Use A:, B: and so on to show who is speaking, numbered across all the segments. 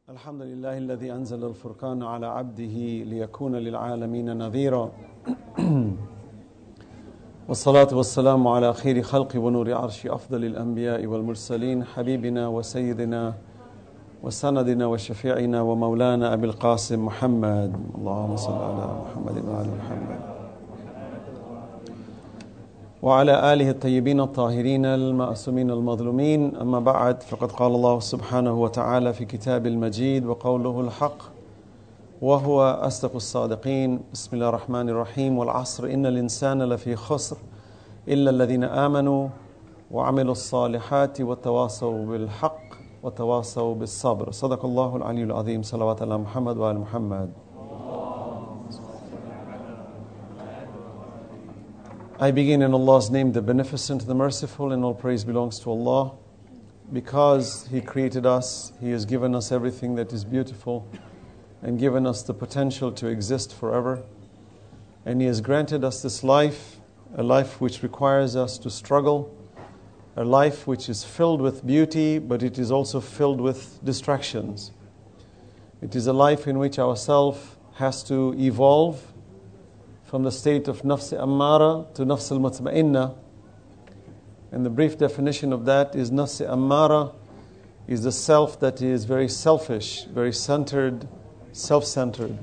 A: الحمد لله الذي أنزل الفرقان على عبده ليكون للعالمين نذيرا والصلاة والسلام على خير خلق ونور عرش أفضل الأنبياء والمرسلين حبيبنا وسيدنا وسندنا وشفيعنا ومولانا أبي القاسم محمد اللهم صل على محمد وآل محمد وعلى آله الطيبين الطاهرين المأسومين المظلومين أما بعد فقد قال الله سبحانه وتعالى في كتاب المجيد وقوله الحق وهو أصدق الصادقين بسم الله الرحمن الرحيم والعصر إن الإنسان لفي خسر إلا الذين آمنوا وعملوا الصالحات وتواصوا بالحق وتواصوا بالصبر صدق الله العلي العظيم صلوات على محمد وآل محمد. I begin in Allah's name, the Beneficent, the Merciful, and all praise belongs to Allah. Because He created us, He has given us everything that is beautiful and given us the potential to exist forever. And He has granted us this life, a life which requires us to struggle, a life which is filled with beauty, but it is also filled with distractions. It is a life in which our self has to evolve from the state of nafs ammara to nafs al-mutma'inna. And the brief definition of that is nafs ammara is the self that is very selfish, very centered, self-centered.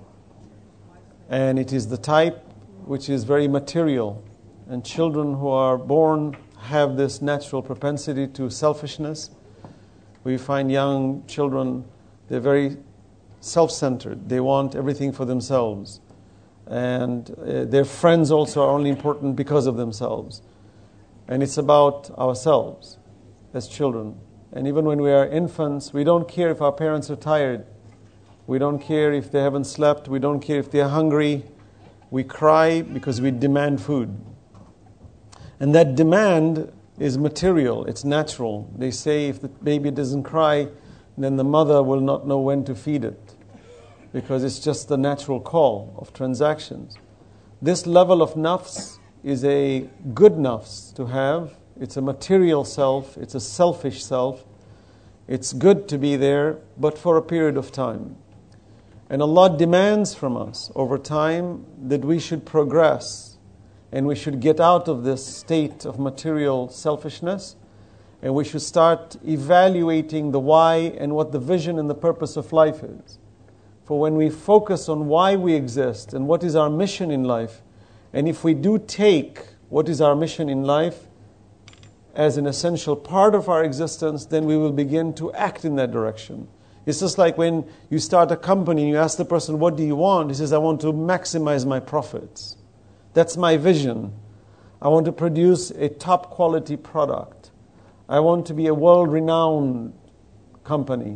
A: And it is the type which is very material. And children who are born have this natural propensity to selfishness. We find young children, they're very self-centered. They want everything for themselves. And their friends also are only important because of themselves. And it's about ourselves as children. And even when we are infants, we don't care if our parents are tired. We don't care if they haven't slept. We don't care if they're hungry. We cry because we demand food. And that demand is material. It's natural. They say if the baby doesn't cry, then the mother will not know when to feed it, because it's just the natural call of transactions. This level of nafs is a good nafs to have. It's a material self. It's a selfish self. It's good to be there, but for a period of time. And Allah demands from us over time that we should progress and we should get out of this state of material selfishness, and we should start evaluating the why and what the vision and the purpose of life is. For when we focus on why we exist and what is our mission in life, and if we do take what is our mission in life as an essential part of our existence, then we will begin to act in that direction. It's just like when you start a company and you ask the person, what do you want? He says, I want to maximize my profits. That's my vision. I want to produce a top quality product. I want to be a world-renowned company.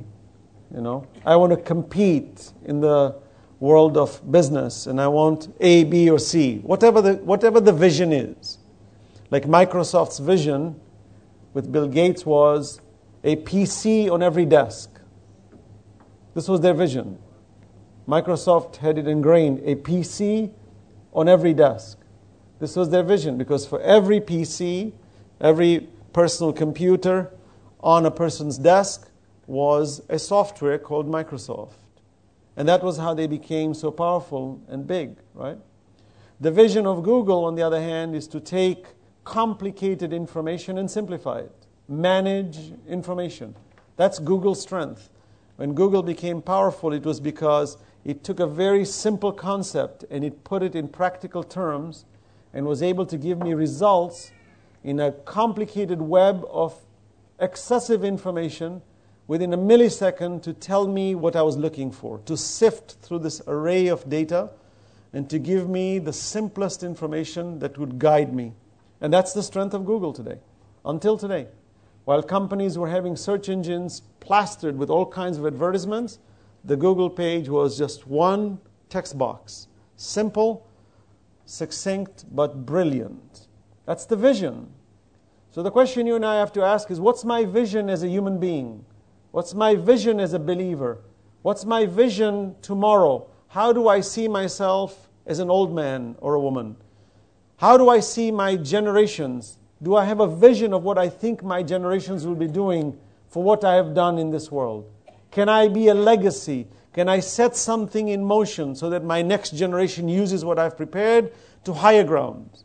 A: I want to compete in the world of business, and I want A, B, or C. Whatever the vision is. Like Microsoft's vision with Bill Gates was a PC on every desk. This was their vision. Microsoft had it ingrained, a PC on every desk. This was their vision, because for every PC, every personal computer on a person's desk was a software called Microsoft. And that was how they became so powerful and big, right? The vision of Google, on the other hand, is to take complicated information and simplify it. Manage information. That's Google's strength. When Google became powerful, it was because it took a very simple concept and it put it in practical terms and was able to give me results in a complicated web of excessive information within a millisecond to tell me what I was looking for, to sift through this array of data and to give me the simplest information that would guide me. And that's the strength of Google today, until today. While companies were having search engines plastered with all kinds of advertisements, the Google page was just one text box. Simple, succinct, but brilliant. That's the vision. So the question you and I have to ask is, what's my vision as a human being? What's my vision as a believer? What's my vision tomorrow? How do I see myself as an old man or a woman? How do I see my generations? Do I have a vision of what I think my generations will be doing for what I have done in this world? Can I be a legacy? Can I set something in motion so that my next generation uses what I've prepared to higher ground?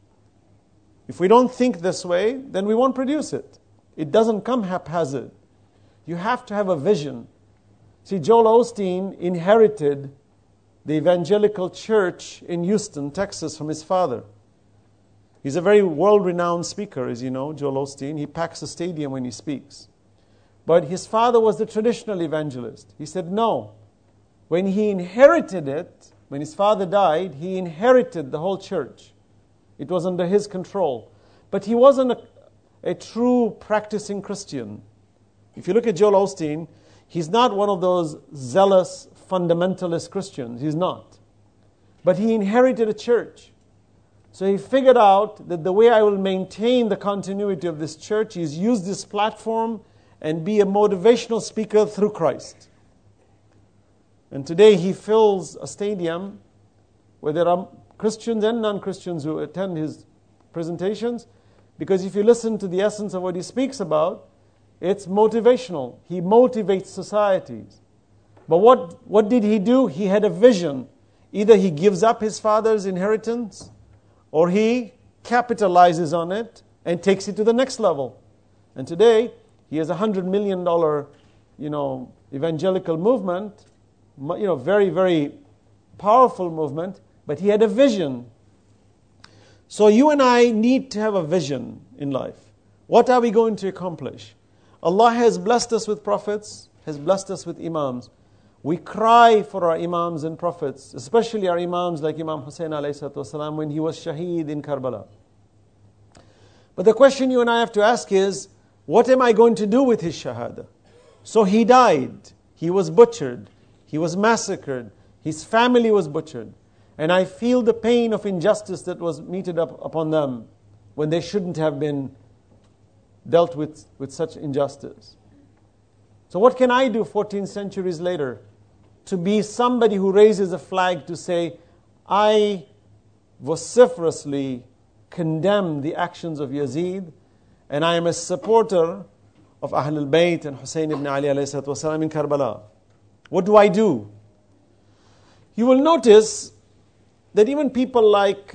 A: If we don't think this way, then we won't produce it. It doesn't come haphazard. You have to have a vision. See, Joel Osteen inherited the evangelical church in Houston, Texas, from his father. He's a very world-renowned speaker, as you know, Joel Osteen. He packs a stadium when he speaks. But his father was the traditional evangelist. He said no. When he inherited it, when his father died, he inherited the whole church. It was under his control. But he wasn't a true practicing Christian. If you look at Joel Osteen, he's not one of those zealous fundamentalist Christians. He's not. But he inherited a church. So he figured out that the way I will maintain the continuity of this church is use this platform and be a motivational speaker through Christ. And today he fills a stadium where there are Christians and non-Christians who attend his presentations, because if you listen to the essence of what he speaks about, it's motivational. He motivates societies. But what did he do? He had a vision. Either he gives up his father's inheritance, or he capitalizes on it and takes it to the next level. And today, he has a $100 million, evangelical movement, very, very powerful movement, but he had a vision. So you and I need to have a vision in life. What are we going to accomplish? Allah has blessed us with prophets, has blessed us with imams. We cry for our imams and prophets, especially our imams like Imam Hussein alayhi when he was shaheed in Karbala. But the question you and I have to ask is, what am I going to do with his shahada? So he died, he was butchered, he was massacred, his family was butchered. And I feel the pain of injustice that was meted up upon them when they shouldn't have been dealt with such injustice. So what can I do 14 centuries later to be somebody who raises a flag to say, I vociferously condemn the actions of Yazid, and I am a supporter of Ahlul Bayt and Hussein ibn Ali alayhi wasallam in Karbala. What do I do? You will notice that even people like,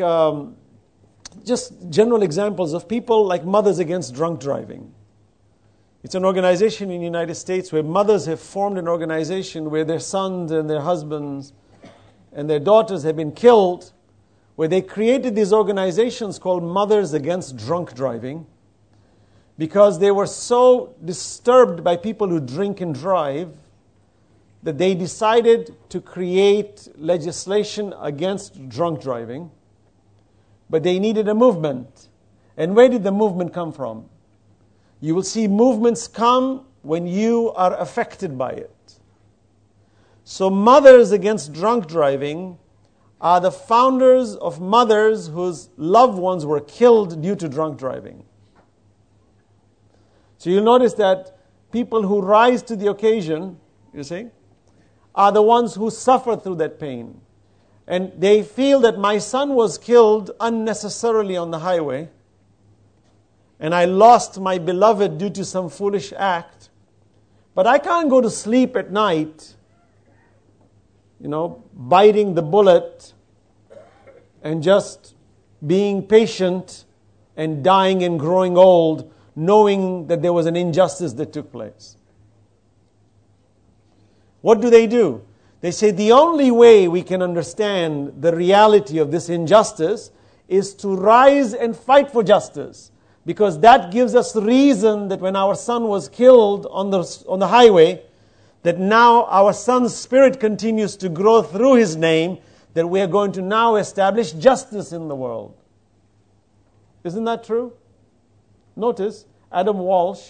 A: just general examples of people like Mothers Against Drunk Driving. It's an organization in the United States where mothers have formed an organization where their sons and their husbands and their daughters have been killed, where they created these organizations called Mothers Against Drunk Driving because they were so disturbed by people who drink and drive that they decided to create legislation against drunk driving, but they needed a movement. And where did the movement come from? You will see movements come when you are affected by it. So Mothers Against Drunk Driving are the founders of mothers whose loved ones were killed due to drunk driving. So you'll notice that people who rise to the occasion, you see, are the ones who suffer through that pain. And they feel that my son was killed unnecessarily on the highway, and I lost my beloved due to some foolish act. But I can't go to sleep at night, biting the bullet and just being patient and dying and growing old, knowing that there was an injustice that took place. What do? They say the only way we can understand the reality of this injustice is to rise and fight for justice. Because that gives us reason that when our son was killed on the highway, that now our son's spirit continues to grow through his name, that we are going to now establish justice in the world. Isn't that true? Notice, Adam Walsh,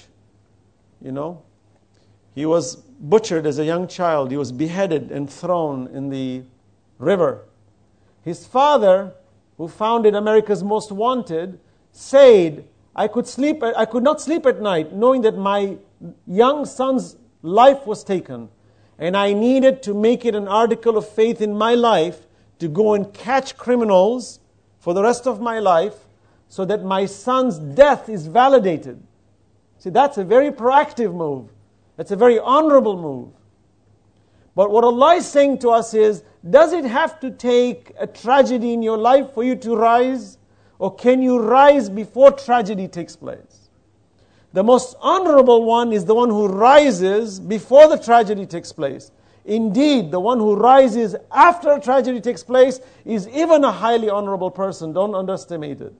A: he was butchered as a young child. He was beheaded and thrown in the river. His father, who founded America's Most Wanted, said, I could not sleep at night knowing that my young son's life was taken. And I needed to make it an article of faith in my life to go and catch criminals for the rest of my life so that my son's death is validated. See, that's a very proactive move. That's a very honorable move. But what Allah is saying to us is, does it have to take a tragedy in your life for you to rise? Or can you rise before tragedy takes place? The most honorable one is the one who rises before the tragedy takes place. Indeed, the one who rises after a tragedy takes place is even a highly honorable person. Don't underestimate it.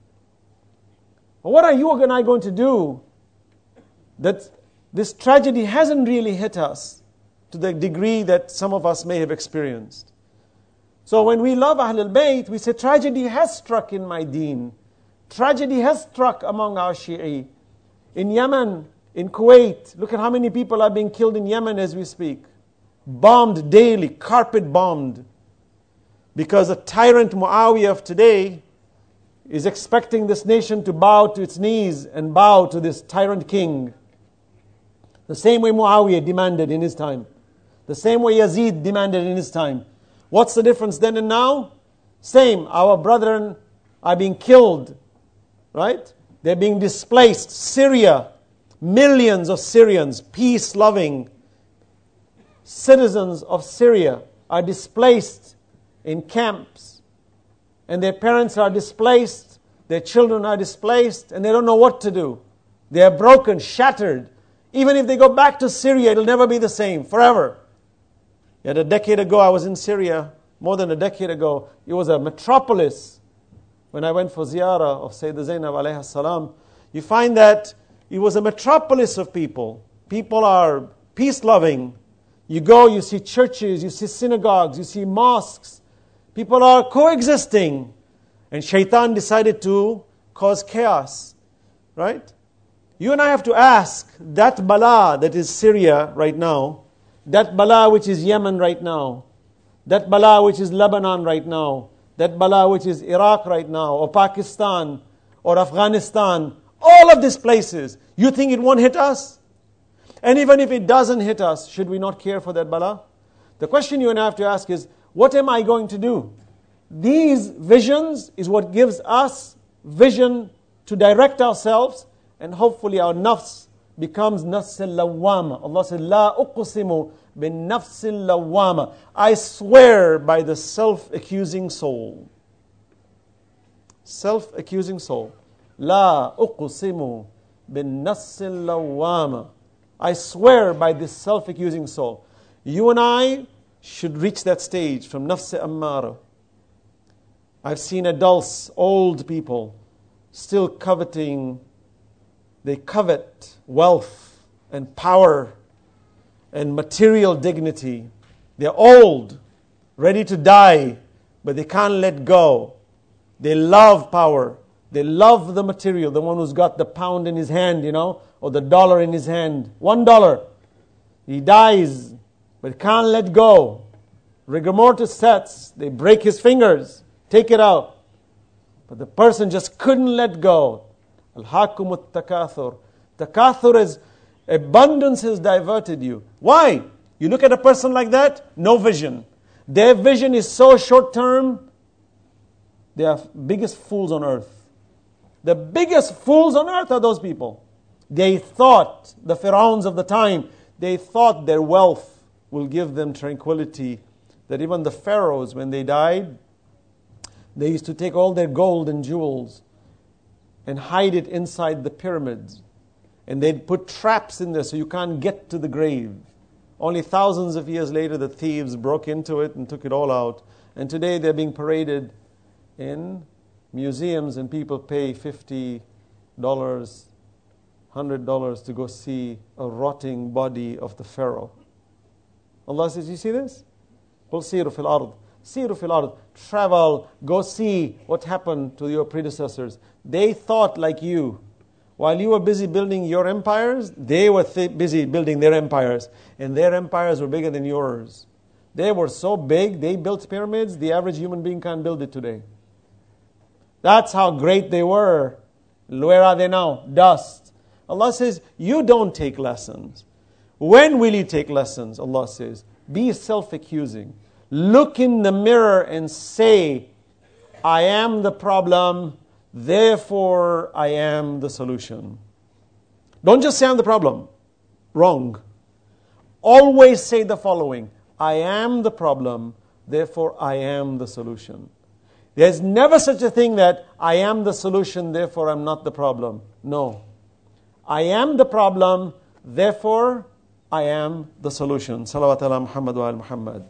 A: But what are you and I going to do that this tragedy hasn't really hit us to the degree that some of us may have experienced? So when we love Ahlul Bayt, we say tragedy has struck in my deen. Tragedy has struck among our Shi'i. In Yemen, in Kuwait, look at how many people are being killed in Yemen as we speak. Bombed daily, carpet bombed. Because a tyrant Muawiyah of today is expecting this nation to bow to its knees and bow to this tyrant king. The same way Muawiyah demanded in his time. The same way Yazid demanded in his time. What's the difference then and now? Same. Our brethren are being killed. Right? They're being displaced. Syria, millions of Syrians, peace-loving citizens of Syria are displaced in camps. And their parents are displaced. Their children are displaced. And they don't know what to do. They are broken, shattered. Even if they go back to Syria, it'll never be the same, forever. Yet a decade ago, I was in Syria, more than a decade ago. It was a metropolis. When I went for ziyarah of Sayyidah Zainab alayhi salam, you find that it was a metropolis of people. People are peace-loving. You go, you see churches, you see synagogues, you see mosques. People are coexisting. And shaitan decided to cause chaos. Right? You and I have to ask, that bala that is Syria right now, that bala which is Yemen right now, that bala which is Lebanon right now, that bala which is Iraq right now, or Pakistan, or Afghanistan, all of these places, you think it won't hit us? And even if it doesn't hit us, should we not care for that bala? The question you and I have to ask is, what am I going to do? These visions is what gives us vision to direct ourselves, and hopefully our nafs becomes nafs al-lawwama. Allah said, La uqsimu bin nafs al-lawwama. I swear by the self-accusing soul. Self-accusing soul. La uqsimu bin nafs al-lawwama. I swear by this self-accusing soul. You and I should reach that stage from nafs ammara. I've seen adults, old people, still coveting. They covet wealth and power and material dignity. They're old, ready to die, but they can't let go. They love power. They love the material, the one who's got the pound in his hand, or the dollar in his hand. $1. He dies, but can't let go. Rigor mortis sets. They break his fingers, take it out. But the person just couldn't let go. Al-hakumut takathur. Takathur is abundance has diverted you. Why? You look at a person like that, no vision. Their vision is so short term, they are biggest fools on earth. The biggest fools on earth are those people. They thought, the pharaohs of the time, they thought their wealth will give them tranquility. That even the pharaohs, when they died, they used to take all their gold and jewels and hide it inside the pyramids. And they'd put traps in there so you can't get to the grave. Only thousands of years later, the thieves broke into it and took it all out. And today they're being paraded in museums, and people pay $50, $100 to go see a rotting body of the pharaoh. Allah says, you see this? قُلْ سِيرُوا فِي الْأَرْضِ Siru fil ard. Travel, go see what happened to your predecessors. They thought like you. While you were busy building your empires, they were busy building their empires. And their empires were bigger than yours. They were so big, they built pyramids, the average human being can't build it today. That's how great they were. Where are they now? Dust. Allah says, you don't take lessons. When will you take lessons? Allah says, be self-accusing. Look in the mirror and say, I am the problem, therefore I am the solution. Don't just say I'm the problem. Wrong. Always say the following: I am the problem, therefore I am the solution. There's never such a thing that I am the solution, therefore I'm not the problem. No. I am the problem, therefore I am the solution. Salawat ala Muhammad wa ala Muhammad.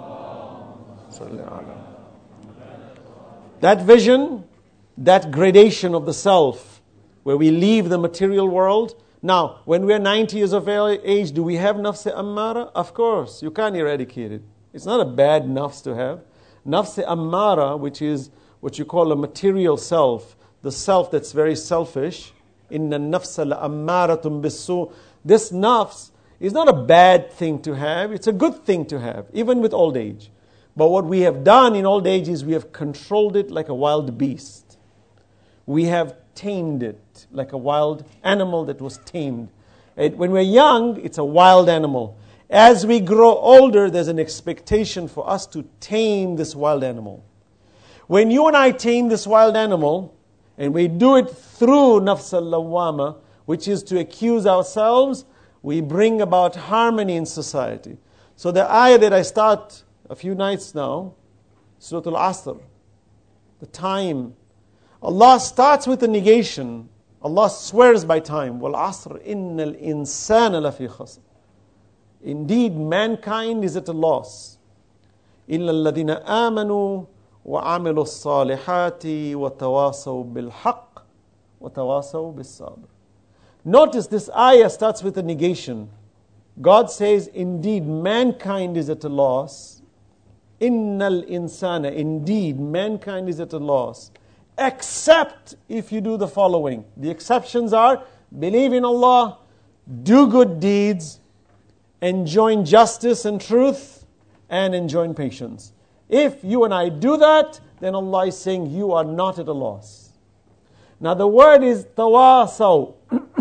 A: That vision, that gradation of the self, where we leave the material world. Now, when we're 90 years of age, do we have nafs ammara? Of course, you can't eradicate it. It's not a bad nafs to have. Nafs ammara, which is what you call a material self, the self that's very selfish. Inna nafsa la ammaratum bisu. This nafs is not a bad thing to have. It's a good thing to have, even with old age. But what we have done in old age is we have controlled it like a wild beast. We have tamed it like a wild animal that was tamed. When we're young, it's a wild animal. As we grow older, there's an expectation for us to tame this wild animal. When you and I tame this wild animal, and we do it through nafs al-lawwama, which is to accuse ourselves, we bring about harmony in society. So the ayah that I start a few nights now, Surah Al-Asr, the time, Allah starts with a negation. Allah swears by time. وَالْعَصْرِ إِنَّ الْإِنسَانَ لَفِي خَسْرٍ. Indeed, mankind is at a loss. إِلَّا الَّذِينَ آمَنُوا وَعَمِلُوا الصَّالِحَاتِ وَتَوَاصَوْا بِالْحَقِّ وَتَوَاصَوْا بِالصَّبْرِ. Notice this ayah starts with a negation. God says, indeed, mankind is at a loss. Innal insana, indeed, mankind is at a loss. Except if you do the following. The exceptions are, believe in Allah, do good deeds, enjoin justice and truth, and enjoin patience. If you and I do that, then Allah is saying you are not at a loss. Now the word is tawasaw.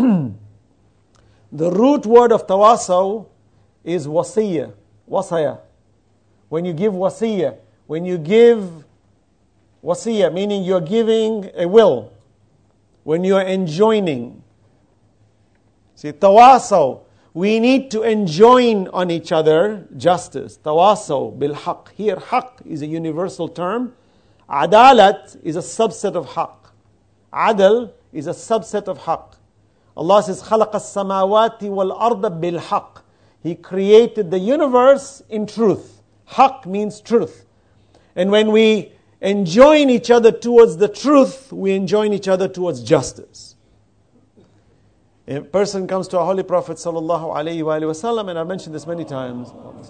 A: The root word of tawasaw is wasiyah, wasaya. When you give wasiyah, meaning you're giving a will, when you're enjoining. See, tawasaw, we need to enjoin on each other justice. Tawasaw bil haqq. Here, haqq is a universal term. Adalat is a subset of haqq. Adal is a subset of haqq. Allah says, خَلَقَ السَّمَاوَاتِ وَالْأَرْضَ بِالْحَقِّ. He created the universe in truth. Haqq means truth. And when we enjoin each other towards the truth, we enjoin each other towards justice. A person comes to our Holy Prophet sallallahu alaihi wasallam, and I've mentioned this many times.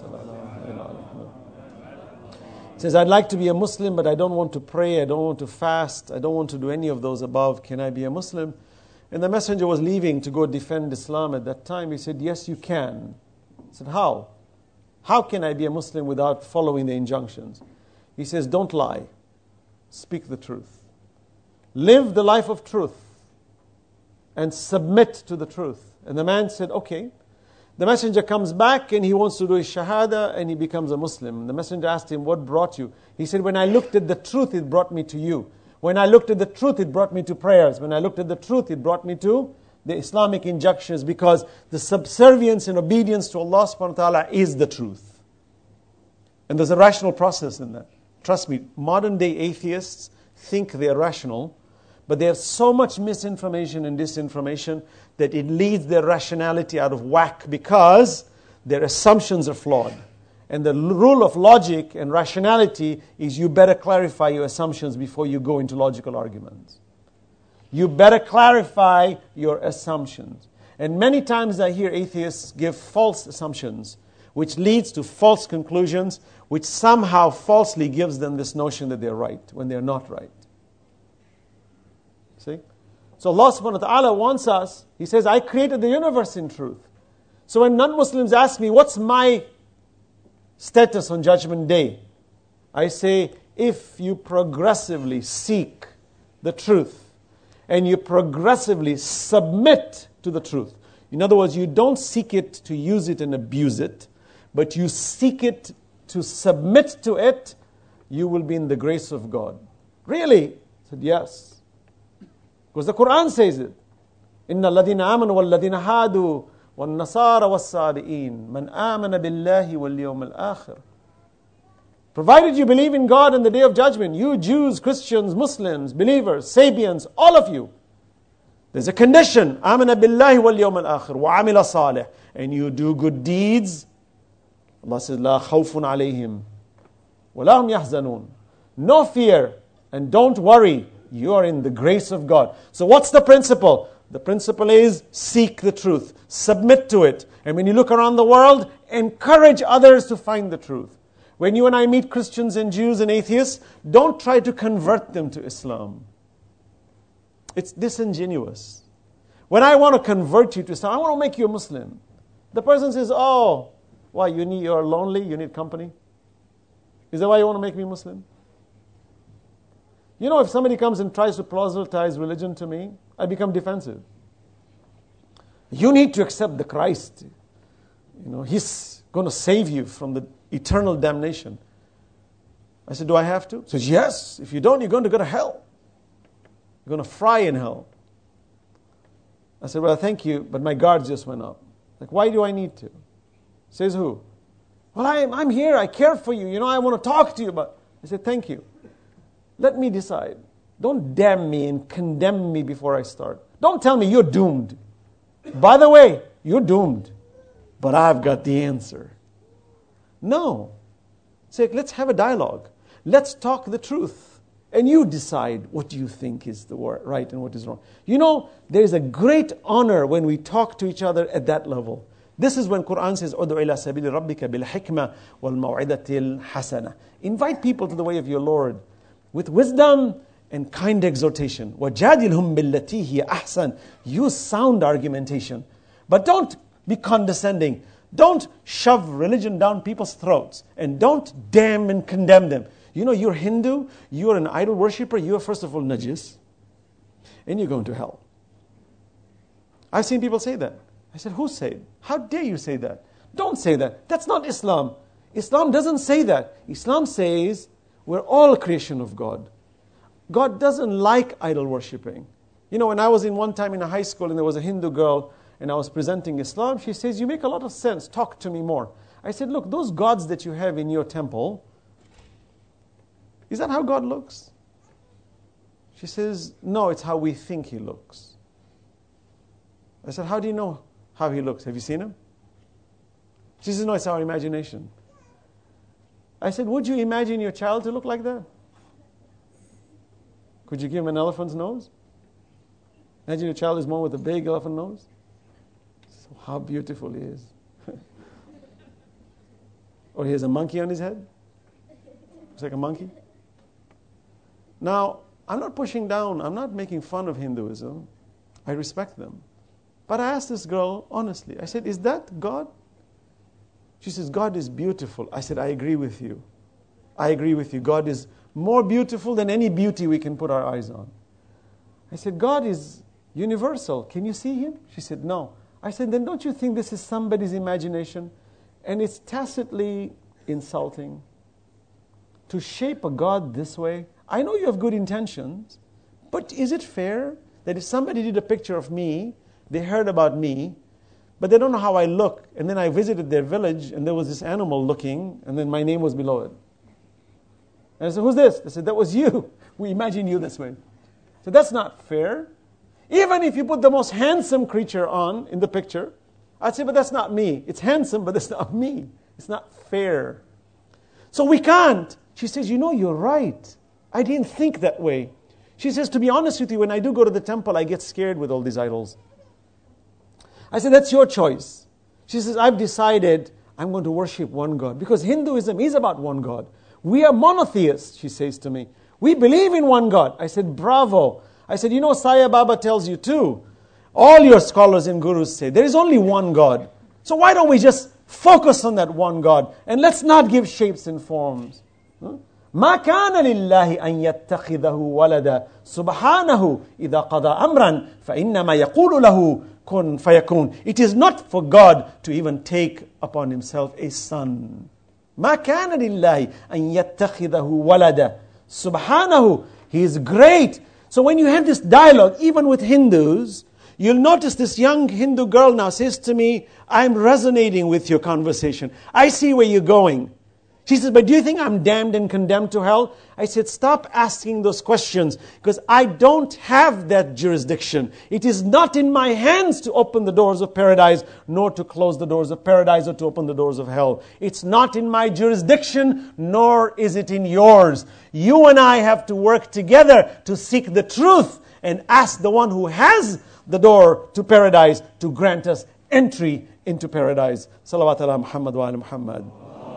A: Says, I'd like to be a Muslim, but I don't want to pray, I don't want to fast, I don't want to do any of those above. Can I be a Muslim? And the messenger was leaving to go defend Islam at that time. He said, yes, you can. I said, how? How can I be a Muslim without following the injunctions? He says, don't lie. Speak the truth. Live the life of truth. And submit to the truth. And the man said, okay. The messenger comes back and he wants to do his shahada and he becomes a Muslim. The messenger asked him, what brought you? He said, when I looked at the truth, it brought me to you. When I looked at the truth, it brought me to prayers. When I looked at the truth, it brought me to the Islamic injunctions, because the subservience and obedience to Allah subhanahu wa ta'ala is the truth. And there's a rational process in that. Trust me, modern day atheists think they're rational, but they have so much misinformation and disinformation that it leads their rationality out of whack because their assumptions are flawed. And the rule of logic and rationality is you better clarify your assumptions before you go into logical arguments. You better clarify your assumptions. And many times I hear atheists give false assumptions, which leads to false conclusions, which somehow falsely gives them this notion that they're right when they're not right. See? So Allah subhanahu wa ta'ala wants us, He says, I created the universe in truth. So when non-Muslims ask me, what's my status on Judgment Day? I say, if you progressively seek the truth and you progressively submit to the truth. In other words, you don't seek it to use it and abuse it, but you seek it to submit to it, you will be in the grace of God. Really? I said, yes. Because the Quran says it. إِنَّ الَّذِينَ آمَنُوا وَالَّذِينَ هَادُوا وَالنَّصَارَ وَالصَّابِئِينَ مَنْ آمَنَ بِاللَّهِ وَالْيَوْمِ الْآخِرِ. Provided you believe in God and the Day of Judgment, you Jews, Christians, Muslims, believers, Sabians, all of you, there's a condition. آمَنَ بِاللَّهِ وَالْيَوْمِ الْآخِرِ وَعَمِلَ صَالِحًا. And you do good deeds. Allah says, لَا خَوْفٌ عَلَيْهِمْ وَلَا هُمْ يَحْزَنُونَ. No fear and don't worry. You are in the grace of God. So what's the principle? The principle is seek the truth. Submit to it. And when you look around the world, encourage others to find the truth. When you and I meet Christians and Jews and atheists, don't try to convert them to Islam. It's disingenuous. When I want to convert you to Islam, I want to make you a Muslim. The person says, oh, why, you're lonely, you need company? Is that why you want to make me Muslim? You know, if somebody comes and tries to proselytize religion to me, I become defensive. You need to accept the Christ. You know, He's going to save you from the eternal damnation. I said, do I have to? He says, yes. If you don't, you're going to go to hell. You're going to fry in hell. I said, well, thank you, but my guards just went up. Like, why do I need to? Says who? Well, I'm here. I care for you. You know, I want to talk to you. But I said, thank you. Let me decide. Don't damn me and condemn me before I start. Don't tell me you're doomed. By the way, you're doomed. But I've got the answer. No. Say, let's have a dialogue. Let's talk the truth. And you decide what you think is the right and what is wrong. You know, there is a great honor when we talk to each other at that level. This is when Quran says, "Ud'u ila sabili rabbika bil hikmah wal maw'idatil hasana." Invite people to the way of your Lord with wisdom and kind exhortation. وَجَادِلْهُمْ بِالَّتِي هِيَ أَحْسَنُ. Use sound argumentation. But don't be condescending. Don't shove religion down people's throats. And don't damn and condemn them. You know, you're Hindu, you're an idol worshiper, you are first of all najis. And you're going to hell. I've seen people say that. I said, who said? How dare you say that? Don't say that. That's not Islam. Islam doesn't say that. Islam says we're all a creation of God. God doesn't like idol worshipping. You know, when I was in one time in a high school and there was a Hindu girl and I was presenting Islam, she says, you make a lot of sense. Talk to me more. I said, look, those gods that you have in your temple, is that how God looks? She says, no, it's how we think He looks. I said, how do you know how He looks? Have you seen Him? She says, no, it's our imagination. I said, would you imagine your child to look like that? Could you give him an elephant's nose? Imagine your child is born with a big elephant nose. So how beautiful he is. Or he has a monkey on his head. Looks like a monkey. Now, I'm not pushing down, I'm not making fun of Hinduism. I respect them. But I asked this girl honestly, I said, is that God? She says, God is beautiful. I said, I agree with you. I agree with you. God is more beautiful than any beauty we can put our eyes on. I said, God is universal. Can you see Him? She said, no. I said, then don't you think this is somebody's imagination? And it's tacitly insulting to shape a God this way. I know you have good intentions, but is it fair that if somebody did a picture of me, they heard about me, but they don't know how I look, and then I visited their village, and there was this animal looking, and then my name was below it. And I said, who's this? They said, that was you. We imagine you this way. So that's not fair. Even if you put the most handsome creature on in the picture, I'd say, but that's not me. It's handsome, but that's not me. It's not fair. So we can't. She says, you know, you're right. I didn't think that way. She says, to be honest with you, when I do go to the temple, I get scared with all these idols. I said, that's your choice. She says, I've decided I'm going to worship one God. Because Hinduism is about one God. We are monotheists, she says to me. We believe in one God. I said, bravo. I said, you know, Sai Baba tells you too. All your scholars and gurus say, there is only one God. So why don't we just focus on that one God? And let's not give shapes and forms. ما كان لله أن يتخذه ولدا سبحانه إذا قضى أمرا فإنما يقول له كن فيكون. It is not for God to even take upon Himself a son. ما كان لله أن يتخذه ولدا سبحانه. He is great. So when you have this dialogue, even with Hindus, You'll notice this young Hindu girl now says to me, I'm resonating with your conversation. I see where you're going. She says, but do you think I'm damned and condemned to hell? I said, stop asking those questions because I don't have that jurisdiction. It is not in my hands to open the doors of paradise, nor to close the doors of paradise or to open the doors of hell. It's not in my jurisdiction, nor is it in yours. You and I have to work together to seek the truth and ask the one who has the door to paradise to grant us entry into paradise. Salawat ala Muhammad wa ala Muhammad.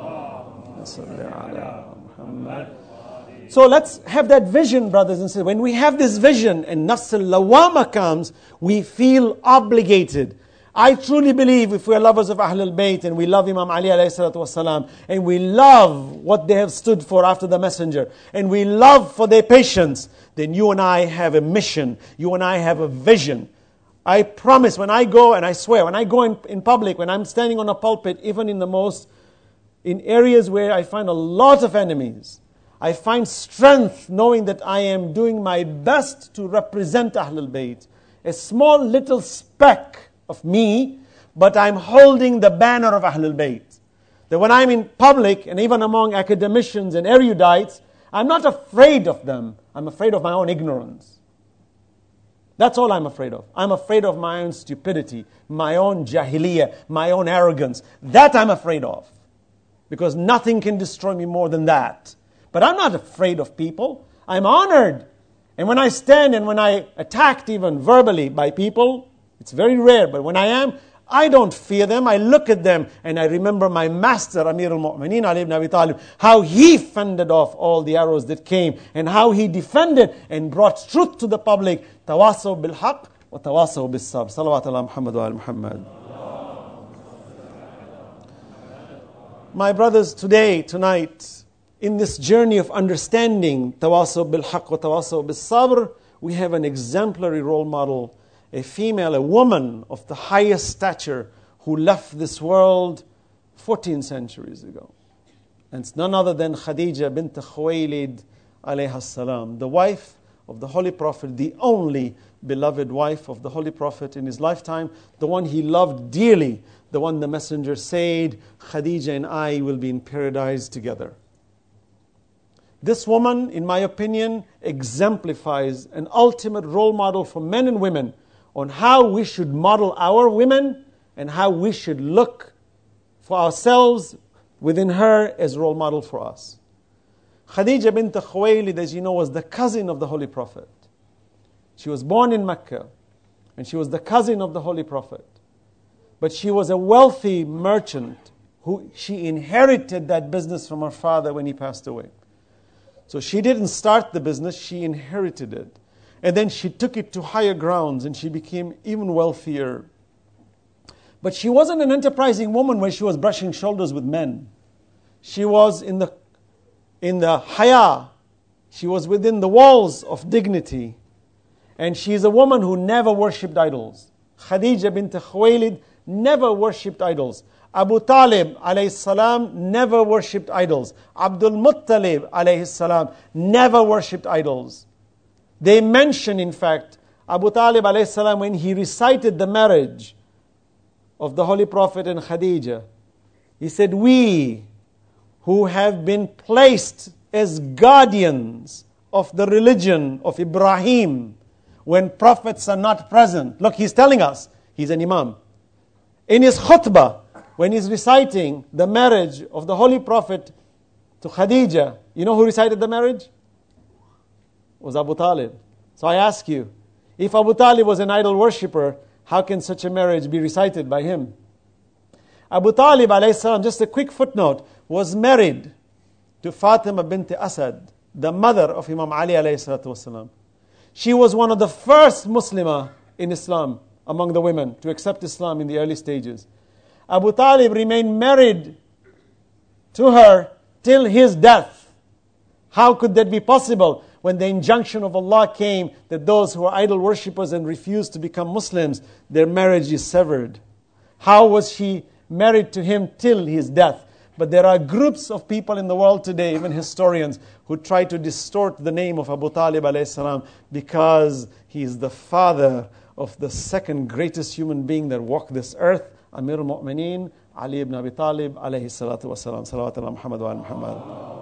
A: So let's have that vision, brothers and sisters. When we have this vision and nafs al-lawama comes, we feel obligated. I truly believe if we are lovers of Ahlul Bayt and we love Imam Ali alayhi salatu wasalam and we love what they have stood for after the messenger and we love for their patience, then you and I have a mission. You and I have a vision. I promise when I go, and I swear, when I go in public, when I'm standing on a pulpit, even in areas where I find a lot of enemies, I find strength knowing that I am doing my best to represent Ahlul Bayt. A small little speck of me, but I'm holding the banner of Ahlul Bayt. That when I'm in public, and even among academicians and erudites, I'm not afraid of them. I'm afraid of my own ignorance. That's all I'm afraid of. I'm afraid of my own stupidity, my own jahiliyyah, my own arrogance. That I'm afraid of. Because nothing can destroy me more than that. But I'm not afraid of people. I'm honored. And when I stand and when I attacked even verbally by people, it's very rare, but when I don't fear them. I look at them and I remember my master, Amir al-Mu'mineen Ali ibn Abi Talib, how he fended off all the arrows that came and how he defended and brought truth to the public. Tawasaw bil-haq wa tawasaw bis-sabr. Salawat ala Muhammad wa ala Muhammad. My brothers, tonight, in this journey of understanding tawasaw bil-haq wa tawasaw bis-sabr, we have an exemplary role model, a female, a woman of the highest stature who left this world 14 centuries ago. And it's none other than Khadija bint Khuwaylid alayha salam, the wife of the Holy Prophet, the only beloved wife of the Holy Prophet in his lifetime, the one he loved dearly, the one the Messenger said, Khadija and I will be in paradise together. This woman, in my opinion, exemplifies an ultimate role model for men and women on how we should model our women and how we should look for ourselves within her as role model for us. Khadija bint Khuwaylid, as you know, was the cousin of the Holy Prophet. She was born in Mecca and she was the cousin of the Holy Prophet. But she was a wealthy merchant who she inherited that business from her father when he passed away. So she didn't start the business, she inherited it. And then she took it to higher grounds and she became even wealthier. But she wasn't an enterprising woman where she was brushing shoulders with men. She was in the haya. She was within the walls of dignity. And she is a woman who never worshipped idols. Khadija bint Khuwaylid never worshipped idols. Abu Talib alayhi salam never worshipped idols. Abdul Muttalib alayhi salam never worshipped idols. They mention, in fact, Abu Talib alayhi salam when he recited the marriage of the Holy Prophet and Khadija. He said, we who have been placed as guardians of the religion of Ibrahim when prophets are not present. Look, he's telling us, he's an imam. In his khutbah, when he's reciting the marriage of the Holy Prophet to Khadija, you know who recited the marriage? It was Abu Talib. So I ask you, if Abu Talib was an idol worshipper, how can such a marriage be recited by him? Abu Talib, alayhi salam, just a quick footnote, was married to Fatima bint Asad, the mother of Imam Ali alayhi salatu wasalam. She was one of the first Muslimah in Islam among the women to accept Islam in the early stages. Abu Talib remained married to her till his death. How could that be possible when the injunction of Allah came that those who are idol worshippers and refuse to become Muslims, their marriage is severed? How was she married to him till his death? But there are groups of people in the world today, even historians, who try to distort the name of Abu Talib alayhi salam because he is the father of the second greatest human being that walked this earth, Amir al-Mu'mineen, Ali ibn Abi Talib, alayhi salatu wasalam. Salawat ala Muhammad wa ala Muhammad.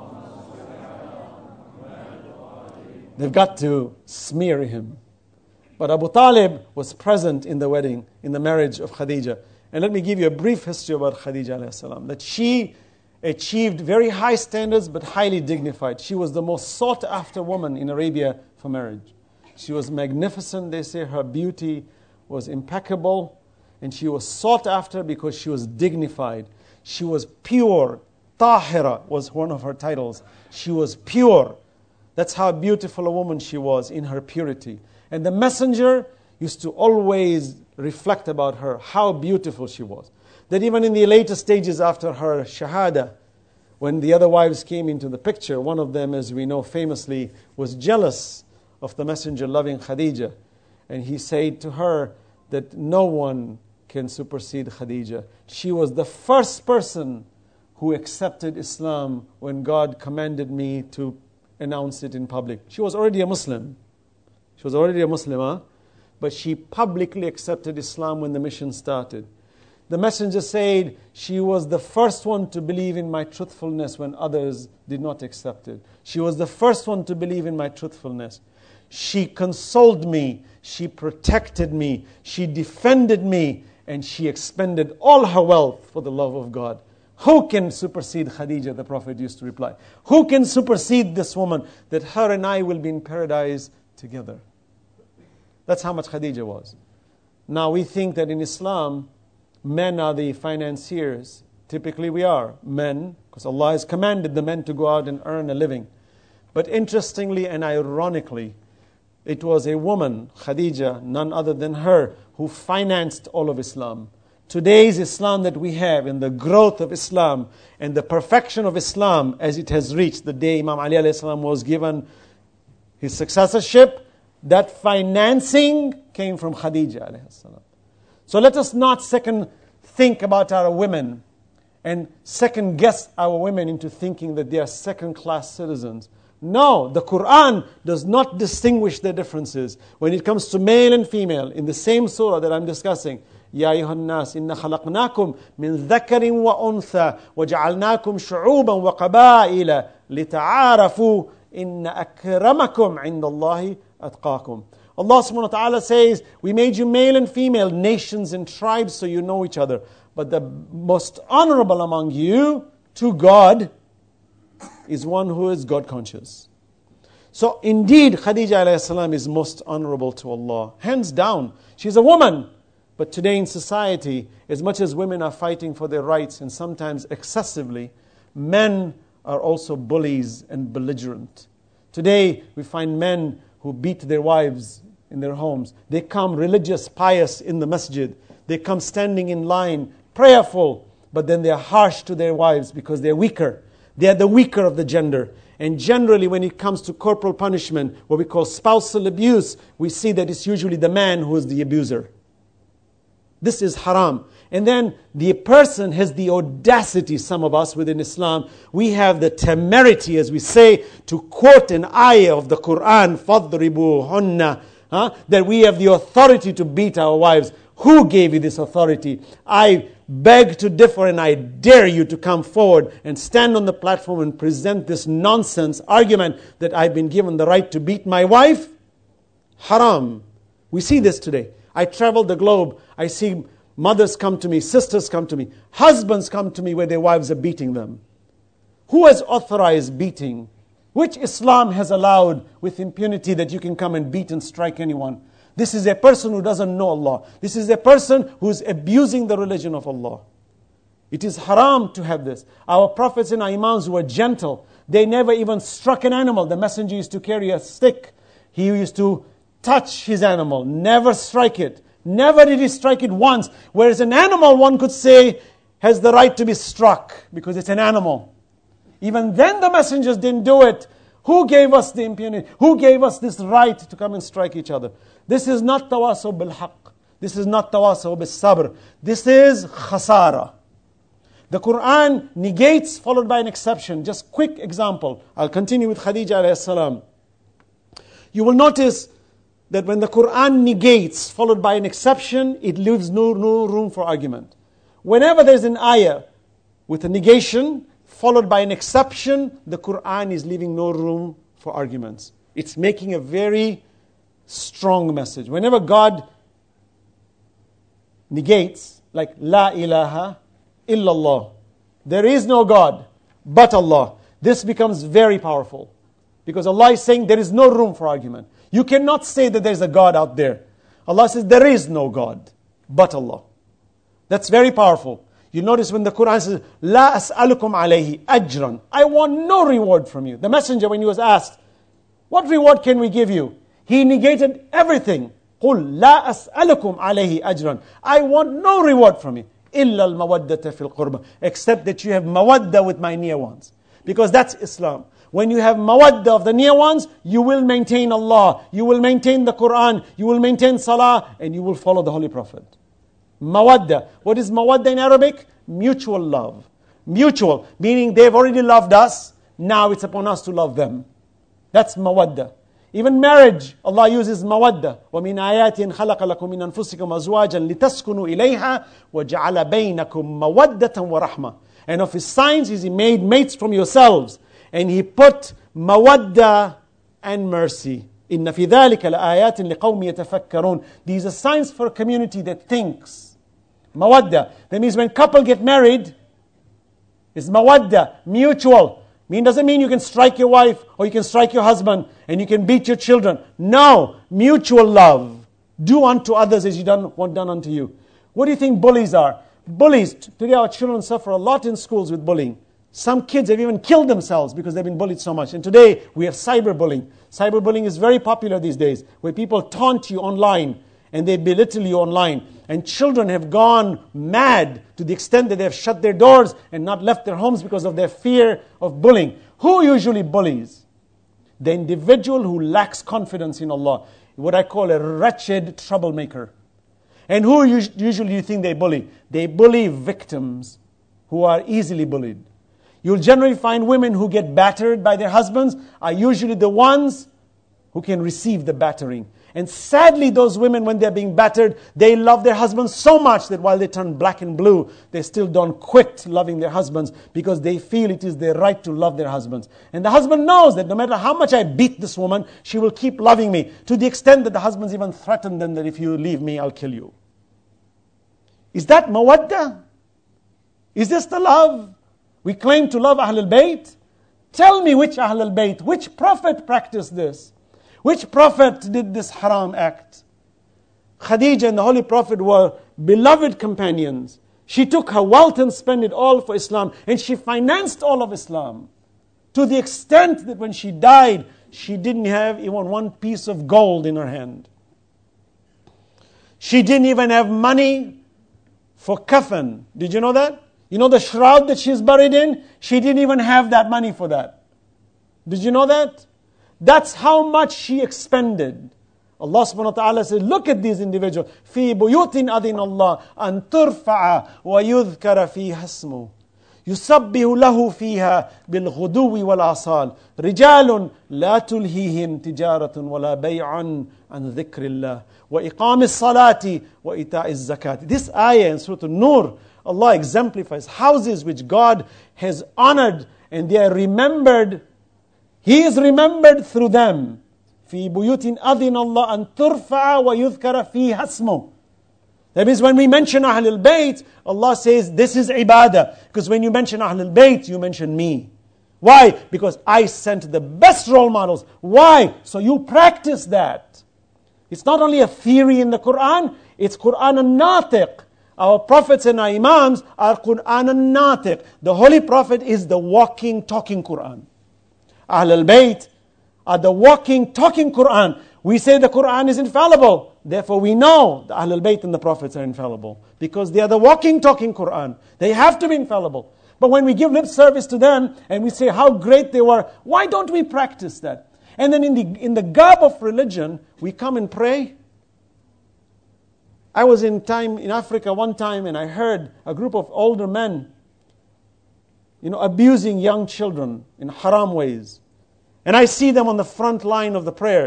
A: They've got to smear him. But Abu Talib was present in the wedding, in the marriage of Khadija. And let me give you a brief history about Khadija alayhi salam. That she achieved very high standards but highly dignified. She was the most sought after woman in Arabia for marriage. She was magnificent. They say her beauty was impeccable. And she was sought after because she was dignified. She was pure. Tahira was one of her titles. She was pure. That's how beautiful a woman she was in her purity. And the messenger used to always reflect about her, how beautiful she was. That even in the later stages after her shahada, when the other wives came into the picture, one of them, as we know famously, was jealous of the messenger loving Khadija. And he said to her that no one can supersede Khadija. She was the first person who accepted Islam when God commanded me to announce it in public. She was already a Muslim. She was already a Muslimah, but she publicly accepted Islam when the mission started. The messenger said she was the first one to believe in my truthfulness when others did not accept it. She was the first one to believe in my truthfulness. She consoled me, she protected me, she defended me, and she expended all her wealth for the love of God. Who can supersede Khadija? The Prophet used to reply. Who can supersede this woman that her and I will be in paradise together? That's how much Khadija was. Now we think that in Islam, men are the financiers. Typically we are men, because Allah has commanded the men to go out and earn a living. But interestingly and ironically, it was a woman, Khadija, none other than her, who financed all of Islam. Today's Islam that we have, and the growth of Islam, and the perfection of Islam as it has reached the day Imam Ali alayhi salam was given his successorship, that financing came from Khadija alayhi salam. So let us not second think about our women and second guess our women into thinking that they are second-class citizens. No, the Quran does not distinguish the differences when it comes to male and female. In the same surah that I'm discussing, يا أيها الناس إن خلقناكم من ذكر وأنثى وجعلناكم شعوبا وقبائل لتعارفوا إن أكرمكم عند الله أتقاكم. Allah subhanahu wa ta'ala says, we made you male and female, nations and tribes, so you know each other. But the most honorable among you to God is one who is God conscious. So indeed, Khadija alayhi salam is most honorable to Allah. Hands down. She's a woman. But today in society, as much as women are fighting for their rights, and sometimes excessively, men are also bullies and belligerent. Today, we find men who beat their wives in their homes. They come religious, pious in the masjid. They come standing in line, prayerful, but then they are harsh to their wives because they're weaker. They are the weaker of the gender. And generally, when it comes to corporal punishment, what we call spousal abuse, we see that it's usually the man who is the abuser. This is haram. And then the person has the audacity, some of us within Islam, we have the temerity, as we say, to quote an ayah of the Quran, فَضْرِبُوهُنَّ, that we have the authority to beat our wives. Who gave you this authority? I beg to differ, and I dare you to come forward and stand on the platform and present this nonsense argument that I've been given the right to beat my wife. Haram. We see this today. I travel the globe. I see mothers come to me, sisters come to me, husbands come to me where their wives are beating them. Who has authorized beating? Which Islam has allowed with impunity that you can come and beat and strike anyone? This is a person who doesn't know Allah. This is a person who is abusing the religion of Allah. It is haram to have this. Our prophets and our imams were gentle. They never even struck an animal. The messenger used to carry a stick. He used to touch his animal, never strike it. Never did he strike it once. Whereas an animal, one could say, has the right to be struck because it's an animal. Even then the messengers didn't do it. Who gave us the impunity? Who gave us this right to come and strike each other? This is not tawasaw bil haqq. This is not tawasaw bil sabr. This is khasara. The Quran negates followed by an exception. Just quick example. I'll continue with Khadija alayhi salam. You will notice
B: that when the Quran negates, followed by an exception, it leaves no room for argument. Whenever there's an ayah with a negation, followed by an exception, the Quran is leaving no room for arguments. It's making a very strong message. Whenever God negates, like La ilaha illallah, there is no God but Allah, this becomes very powerful. Because Allah is saying there is no room for argument. You cannot say that there's a God out there. Allah says there is no God but Allah. That's very powerful. You notice when the Quran says, La as'alukum alayhi ajran. I want no reward from you. The messenger, when he was asked, what reward can we give you? He negated everything. قُلْ لَا أَسْأَلُكُمْ عَلَيْهِ أَجْرًا. I want no reward from you. إِلَّا الْمَوَدَّةَ فِي الْقُرْبَةِ. Except that you have mawadda with my near ones. Because that's Islam. When you have mawadda of the near ones, you will maintain Allah. You will maintain the Quran. You will maintain Salah. And you will follow the Holy Prophet. Mawadda. What is mawadda in Arabic? Mutual love. Mutual. Meaning they've already loved us. Now it's upon us to love them. That's mawadda. Even marriage, Allah uses mawadda. وَمِنْ آيَاتٍ خَلَقَ لَكُم مِّنْ أَنفُسِكُمْ أَزْوَاجًا لِتَسْكُنُوا إِلَيْهَا وَجَعَلَ بَيْنَكُم مَّوَدَّةً وَرَحْمَةً. And of His signs is He made mates from yourselves. And He put mawadda and mercy. إِنَّ فِي ذَلِكَ لَآيَاتٍ لِقَوْمٍ يَتَفَكَّرُونَ. These are signs for a community that thinks. Mawadda. That means when couple get married, it's mawadda, mutual. Doesn't mean you can strike your wife or you can strike your husband and you can beat your children. No, mutual love. Do unto others as you want done unto you. What do you think bullies are? Bullies, today our children suffer a lot in schools with bullying. Some kids have even killed themselves because they've been bullied so much. And today we have cyberbullying. Cyberbullying is very popular these days, where people taunt you online and they belittle you online. And children have gone mad to the extent that they have shut their doors and not left their homes because of their fear of bullying. Who usually bullies? The individual who lacks confidence in Allah. What I call a wretched troublemaker. And who usually you think they bully? They bully victims who are easily bullied. You'll generally find women who get battered by their husbands are usually the ones who can receive the battering. And sadly, those women, when they're being battered, they love their husbands so much that while they turn black and blue, they still don't quit loving their husbands because they feel it is their right to love their husbands. And the husband knows that no matter how much I beat this woman, she will keep loving me, to the extent that the husbands even threaten them that if you leave me, I'll kill you. Is that mawadda? Is this the love? We claim to love Ahlul Bayt. Tell me which Ahlul Bayt, which prophet practiced this? Which prophet did this haram act? Khadija and the Holy Prophet were beloved companions. She took her wealth and spent it all for Islam. And she financed all of Islam. To the extent that when she died, she didn't have even one piece of gold in her hand. She didn't even have money for kafan. Did you know that? You know the shroud that she's buried in? She didn't even have that money for that. Did you know that? That's how much she expended. Allah subhanahu wa ta'ala says, look at these individuals. فِي بُيُوتٍ أَذِنَ اللَّهِ أَن تُرْفَعَ وَيُذْكَرَ فِيهَا اسْمُهُ يُسَبِّحُ لَهُ فِيهَا بِالْغُدُوِّ وَالْآصَالِ رِجَالٌ لَا تُلْهِيهِمْ تِجَارَةٌ وَلَا بَيْعٌ عَنْ ذِكْرِ اللَّهِ وَإِقَامِ الصَّلَاةِ وَإِيتَاءِ الزَّكَاةِ. This ayah in Surah An-Nur, Allah exemplifies houses which God has honored and they are remembered. He is remembered through them. في بيوت أذن الله أن ترفع ويذكر فيها اسمه. That means when we mention Ahlul Bayt, Allah says this is ibadah. Because when you mention Ahlul Bayt, you mention me. Why? Because I sent the best role models. Why? So you practice that. It's not only a theory in the Quran, it's Quran al-Natiq. Our prophets and our imams are Quran al-Natiq. The Holy Prophet is the walking, talking Quran. Ahlul Bayt are the walking, talking Quran. We say the Quran is infallible. Therefore we know the Ahlul Bayt and the Prophets are infallible. Because they are the walking, talking Quran. They have to be infallible. But when we give lip service to them and we say how great they were, why don't we practice that? And then in the garb of religion, we come and pray. I was in Africa one time and I heard a group of older men abusing young children in haram ways. And I see them on the front line of the prayers.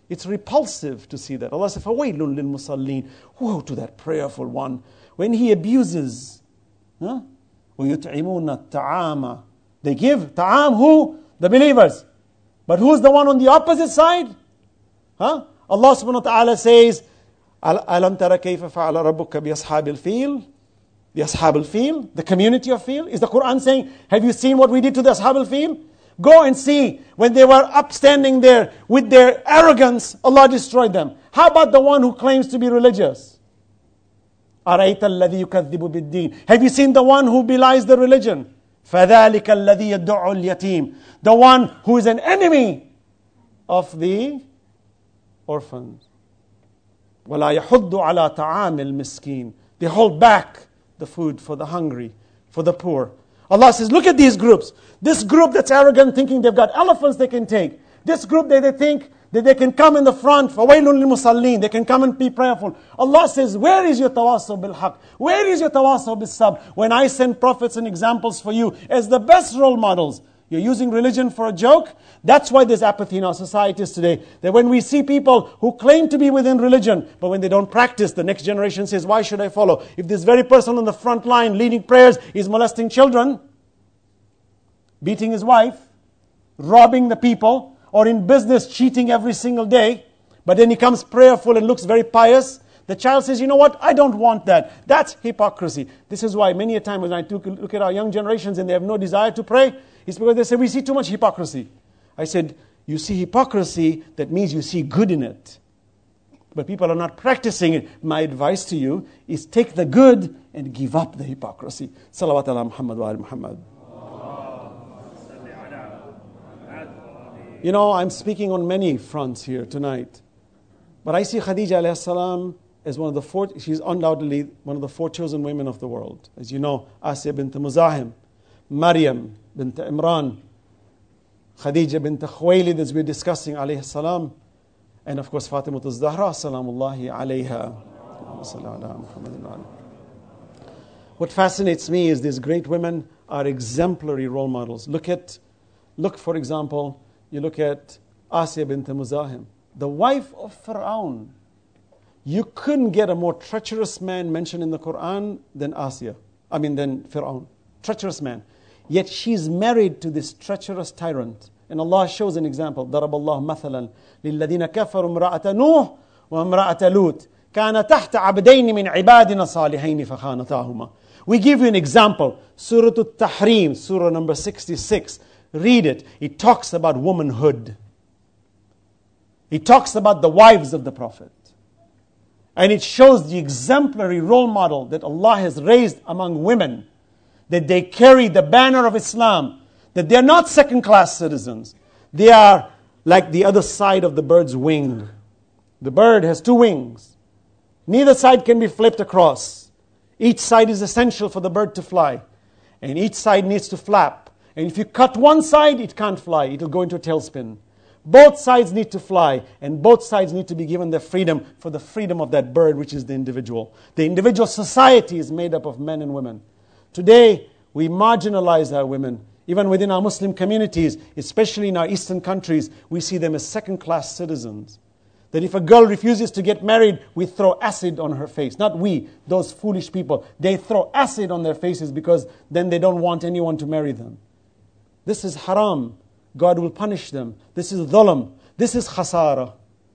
B: It's repulsive to see that. Allah says, فَوَيْلٌ لِلْمُصَلِّينَ. Woe to that prayerful one. When he abuses, وَيُطْعِمُونَ الطَّعَامَ. They give ta'am, who? The believers. But who's the one on the opposite side? Allah subhanahu wa ta'ala says, أَلَمْ تَرَ كَيْفَ فَعَلَ رَبُّكَ بِأَصْحَابِ الْفِيلِ. The Ashab al-Fil, the community of Fil. Is the Quran saying, have you seen what we did to the Ashab al-Fil? Go and see. When they were upstanding there with their arrogance, Allah destroyed them. How about the one who claims to be religious? أَرَيْتَ الَّذِي يُكَذِّبُ بِالدِّينِ. Have you seen the one who belies the religion? فَذَلِكَ الَّذِي يَدُّعُ الْيَتِيمِ. The one who is an enemy of the orphans. وَلَا يَحُضُّ عَلَى طَعَامِ الْمِسْكِينِ. They hold back the food for the hungry, for the poor. Allah says, look at these groups. This group that's arrogant, thinking they've got elephants they can take. This group they think that they can come in the front, فَوَيْلٌ لِلْمُصَلِّينَ. They can come and be prayerful. Allah says, where is your tawasaw bil-haq? Where is your tawasaw bis-sabr? When I send prophets and examples for you as the best role models, you're using religion for a joke? That's why there's apathy in our societies today. That when we see people who claim to be within religion, but when they don't practice, the next generation says, why should I follow? If this very person on the front line leading prayers is molesting children, beating his wife, robbing the people, or in business cheating every single day, but then he comes prayerful and looks very pious, the child says, you know what, I don't want that. That's hypocrisy. This is why many a time when I look at our young generations and they have no desire to pray, it's because they say, we see too much hypocrisy. I said, you see hypocrisy, that means you see good in it. But people are not practicing it. My advice to you is take the good and give up the hypocrisy. Salawat ala Muhammad wa ala Muhammad. You know, I'm speaking on many fronts here tonight. But I see Khadija alayhi salam as one of the four, she's undoubtedly one of the four chosen women of the world. As you know, Asya bint Muzahim, Maryam bint Imran, Khadija bint Khuwaylid, as we're discussing, alayhi salam, and of course Fatimah az-Zahra, salamullahi alayha. What fascinates me is these great women are exemplary role models. Look for example, you look at Asya bint Muzahim, the wife of Fir'aun. You couldn't get a more treacherous man mentioned in the Quran than than Fir'aun. Treacherous man. Yet she's married to this treacherous tyrant. And Allah shows an example. ضرب الله مثلا للذين كفروا امرأة نوح وامرأة لوط كان تحت عبدين من عبادنا صالحين فخانتاهما. We give you an example. Surah At-Tahrim, Surah number 66. Read it. It talks about womanhood. It talks about the wives of the Prophet. And it shows the exemplary role model that Allah has raised among women. That they carry the banner of Islam. That they are not second-class citizens. They are like the other side of the bird's wing. The bird has two wings. Neither side can be flipped across. Each side is essential for the bird to fly. And each side needs to flap. And if you cut one side, it can't fly. It will go into a tailspin. Both sides need to fly. And both sides need to be given their freedom for the freedom of that bird, which is the individual. The individual society is made up of men and women. Today, we marginalize our women. Even within our Muslim communities, especially in our Eastern countries, we see them as second-class citizens. That if a girl refuses to get married, we throw acid on her face. Not we, those foolish people. They throw acid on their faces because then they don't want anyone to marry them. This is haram. God will punish them. This is dhulam. This is khasara.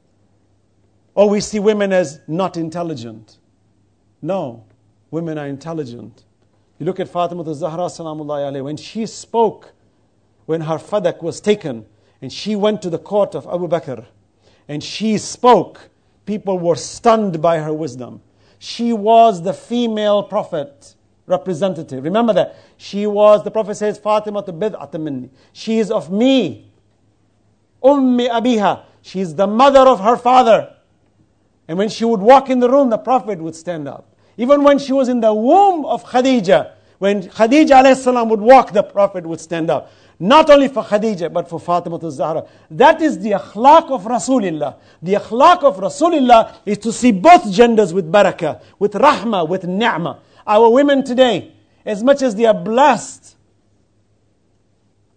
B: Or we see women as not intelligent. No, women are intelligent. You look at Fatimah az-Zahra, salamullahi alayha, when she spoke, when her fadak was taken, and she went to the court of Abu Bakr, and she spoke, people were stunned by her wisdom. She was the female prophet representative. Remember that. She was, the Prophet says, Fatimah bid'atun minni. She is of me. Ummi abiha. She is the mother of her father. And when she would walk in the room, the Prophet would stand up. Even when she was in the womb of Khadija, when Khadija alayhi salam would walk, the Prophet would stand up. Not only for Khadija, but for Fatimah az-Zahra. That is the akhlaq of Rasulullah. The akhlaq of Rasulullah is to see both genders with barakah, with rahmah, with ni'mah. Our women today, as much as they are blessed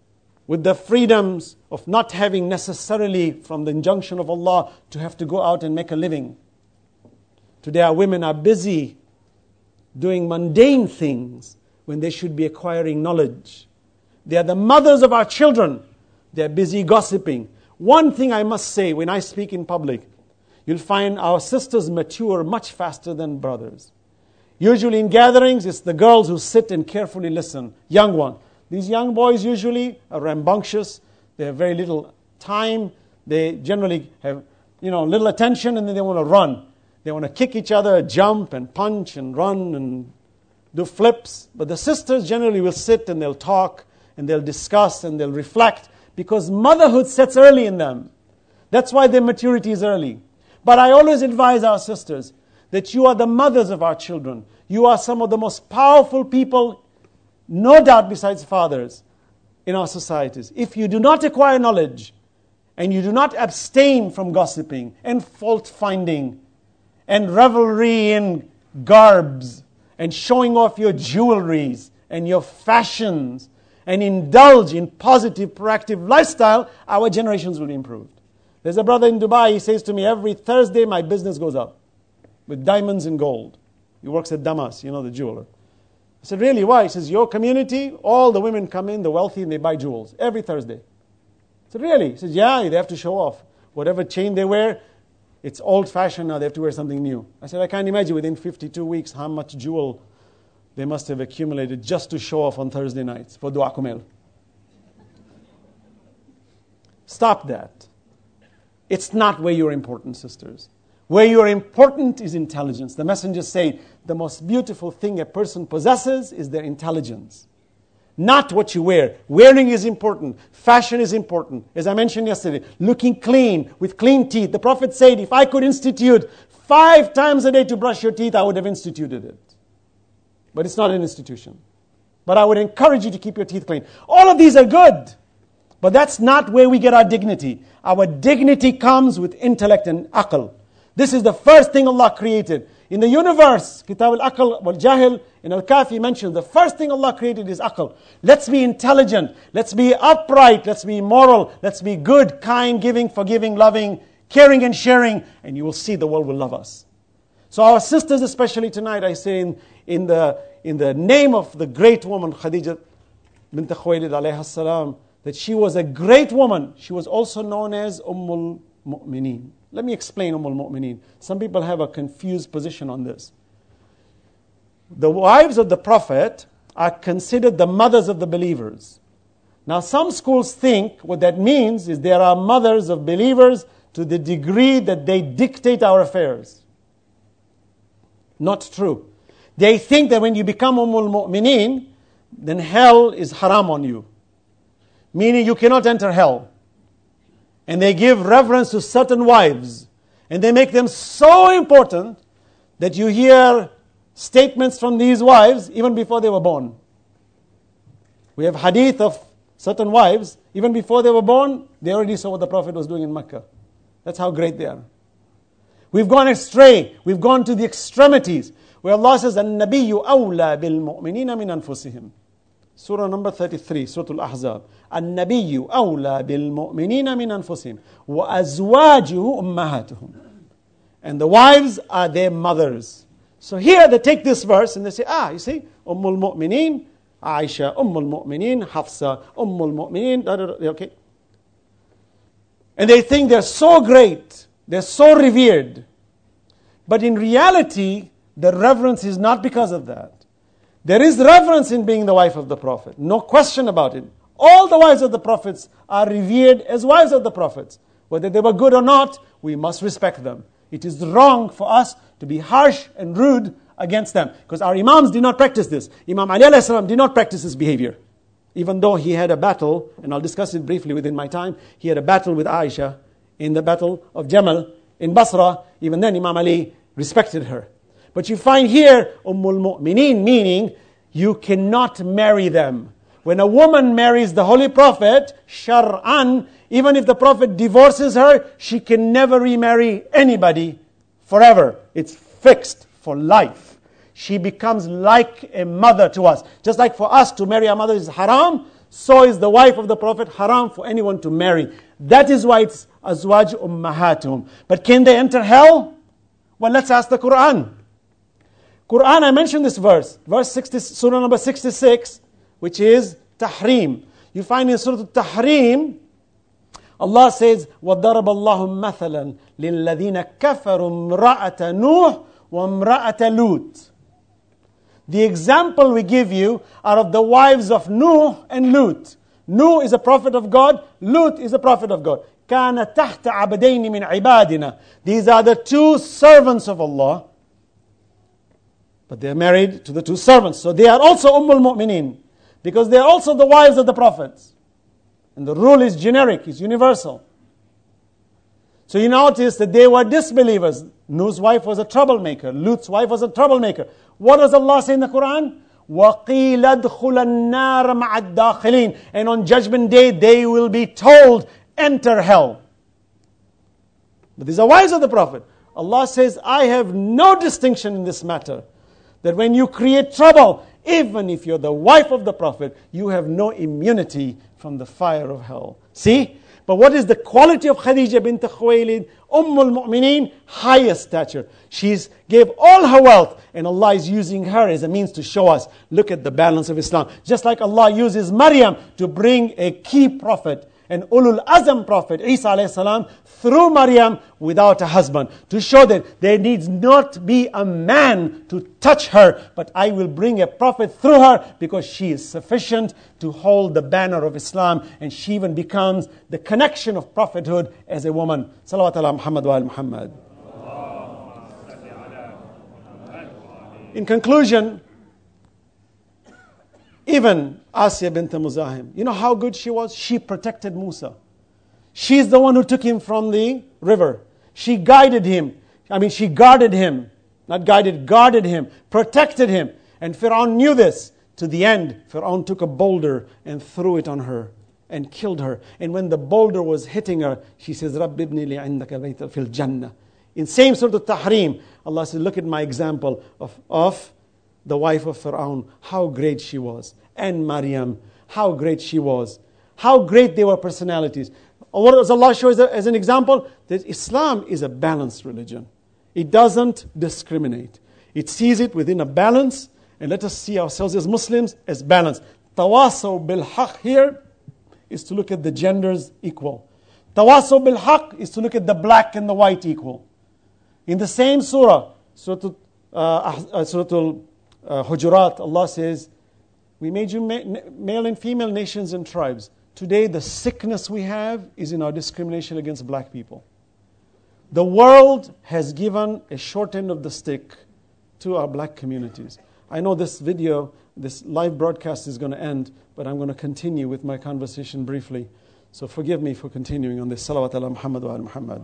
B: with the freedoms of not having necessarily, from the injunction of Allah, to have to go out and make a living. Today our women are busy doing mundane things when they should be acquiring knowledge. They are the mothers of our children. They are busy gossiping. One thing I must say when I speak in public, you'll find our sisters mature much faster than brothers. Usually in gatherings, it's the girls who sit and carefully listen. Young one. These young boys usually are rambunctious. They have very little time. They generally have, little attention, and then they want to run. They want to kick each other, jump and punch and run and do flips. But the sisters generally will sit and they'll talk and they'll discuss and they'll reflect, because motherhood sets early in them. That's why their maturity is early. But I always advise our sisters that you are the mothers of our children. You are some of the most powerful people, no doubt besides fathers, in our societies. If you do not acquire knowledge and you do not abstain from gossiping and fault-finding and revelry in garbs and showing off your jewelries and your fashions and indulge in positive, proactive lifestyle, our generations will be improved. There's a brother in Dubai, he says to me, every Thursday my business goes up with diamonds and gold. He works at Damas, the jeweler. I said, really, why? He says, your community, all the women come in, the wealthy, and they buy jewels every Thursday. I said, really? He says, yeah, they have to show off. Whatever chain they wear, it's old-fashioned now, they have to wear something new. I said, I can't imagine within 52 weeks how much jewel they must have accumulated just to show off on Thursday nights for Dua Kumel. Stop that. It's not where you're important, sisters. Where you're important is intelligence. The Messenger said, the most beautiful thing a person possesses is their intelligence. Not what you wear. Wearing is important. Fashion is important. As I mentioned yesterday, looking clean, with clean teeth. The Prophet said, if I could institute 5 times a day to brush your teeth, I would have instituted it. But it's not an institution. But I would encourage you to keep your teeth clean. All of these are good. But that's not where we get our dignity. Our dignity comes with intellect and aql. This is the first thing Allah created. In the universe, Kitab al-Aql wal-Jahil, in Al-Kafi mentioned, the first thing Allah created is aql. Let's be intelligent. Let's be upright. Let's be moral. Let's be good, kind, giving, forgiving, loving, caring and sharing. And you will see the world will love us. So our sisters, especially tonight, I say in the name of the great woman, Khadija bint Khuwaylid alayha salam, that she was a great woman. She was also known as Ummul Mu'mineen. Let me explain Ummul Mu'mineen. Some people have a confused position on this. The wives of the Prophet are considered the mothers of the believers. Now some schools think what that means is there are mothers of believers to the degree that they dictate our affairs. Not true. They think that when you become Ummul Mu'mineen, then hell is haram on you. Meaning you cannot enter hell. And they give reverence to certain wives. And they make them so important that you hear statements from these wives even before they were born. We have hadith of certain wives, even before they were born, they already saw what the Prophet was doing in Mecca. That's how great they are. We've gone astray. We've gone to the extremities. Where Allah says, النَّبِيُّ أَوْلَى بِالْمُؤْمِنِينَ مِنْ أَنفُسِهِمْ. Surah number 33, Surah Al-Ahzab. النَّبِيُّ أَوْلَى بِالْمُؤْمِنِينَ مِنْ أَنفُسِهِمْ وَأَزْوَاجُهُ أُمَّهَاتُهُم. And the wives are their mothers. So here they take this verse and they say, you see, Ummul Mu'mineen, Aisha, Ummul Mu'mineen, Hafsa, Ummul Mu'mineen, okay. And they think they're so great, they're so revered. But in reality, the reverence is not because of that. There is reverence in being the wife of the Prophet. No question about it. All the wives of the Prophets are revered as wives of the Prophets. Whether they were good or not, we must respect them. It is wrong for us to be harsh and rude against them. Because our Imams did not practice this. Imam Ali alayhi salam did not practice this behavior. Even though he had a battle, and I'll discuss it briefly within my time, he had a battle with Aisha in the battle of Jamal in Basra. Even then Imam Ali respected her. But you find here, Ummul Mu'mineen, meaning you cannot marry them. When a woman marries the Holy Prophet, Shar'an, even if the Prophet divorces her, she can never remarry anybody forever. It's fixed for life. She becomes like a mother to us. Just like for us to marry our mother is haram, so is the wife of the Prophet haram for anyone to marry. That is why it's azwaj ummahatum. But can they enter hell? Well, let's ask the Quran. Quran, I mentioned this verse. Verse 60, Surah number 66, which is Tahrim. You find in Surah Tahrim, Allah says, وَضَرَبَ اللَّهُ مَثَلًا لِلَّذِينَ كَفَرُوا امْرَأَةَ نُوحٍ وَامْرَأَةَ لُوطٍ. The example we give you are of the wives of Nuh and Lut. Nuh is a prophet of God. Lut is a prophet of God. كَانَ تَحْتَ عَبْدَيْنِ مِنْ عِبَادِنَا. These are the two servants of Allah. But they are married to the two servants. So they are also Mu'mineen. Because they are also the wives of the prophets. And the rule is generic, it's universal. So you notice that they were disbelievers. Nuh's wife was a troublemaker. Lut's wife was a troublemaker. What does Allah say in the Quran? وَقِيلَ ادْخُلَ النَّارَ مَعَ الدَّاخِلِينَ. And on Judgment Day, they will be told, enter hell. But these are wives of the Prophet. Allah says, I have no distinction in this matter. That when you create trouble, even if you're the wife of the Prophet, you have no immunity from the fire of hell. See? But what is the quality of Khadija bint Khuwaylid? Mu'mineen, highest stature. She gave all her wealth, and Allah is using her as a means to show us, look at the balance of Islam. Just like Allah uses Maryam to bring a key prophet, an Ulul Azam prophet, Isa alayhi salam, through Maryam without a husband, to show that there needs not be a man to touch her, but I will bring a prophet through her because she is sufficient to hold the banner of Islam, and she even becomes the connection of prophethood as a woman. Salawat ala Muhammad wa al Muhammad. In conclusion, even Asya bint Muzahim, you know how good she was? She protected Musa. She's the one who took him from the river. She guided him. She guarded him. Not guided, guarded him. Protected him. And Fir'aun knew this. To the end, Fir'aun took a boulder and threw it on her and killed her. And when the boulder was hitting her, she says, Rabbi ibni li indaka baytan fil jannah. In same Surah Tahrim, Allah says, look at my example of the wife of Fir'aun, how great she was. And Maryam, how great she was. How great they were personalities. What does Allah show as an example? That Islam is a balanced religion. It doesn't discriminate. It sees it within a balance, and let us see ourselves as Muslims as balanced. Tawasaw bil haq here is to look at the genders equal. Tawasaw bil haq is to look at the black and the white equal. In the same surah, Surah Hujurat, Allah says, we made you male and female nations and tribes. Today, the sickness we have is in our discrimination against black people. The world has given a short end of the stick to our black communities. I know this video, this live broadcast is going to end, but I'm going to continue with my conversation briefly. So forgive me for continuing on this. Salawat ala Muhammad wa ala Muhammad.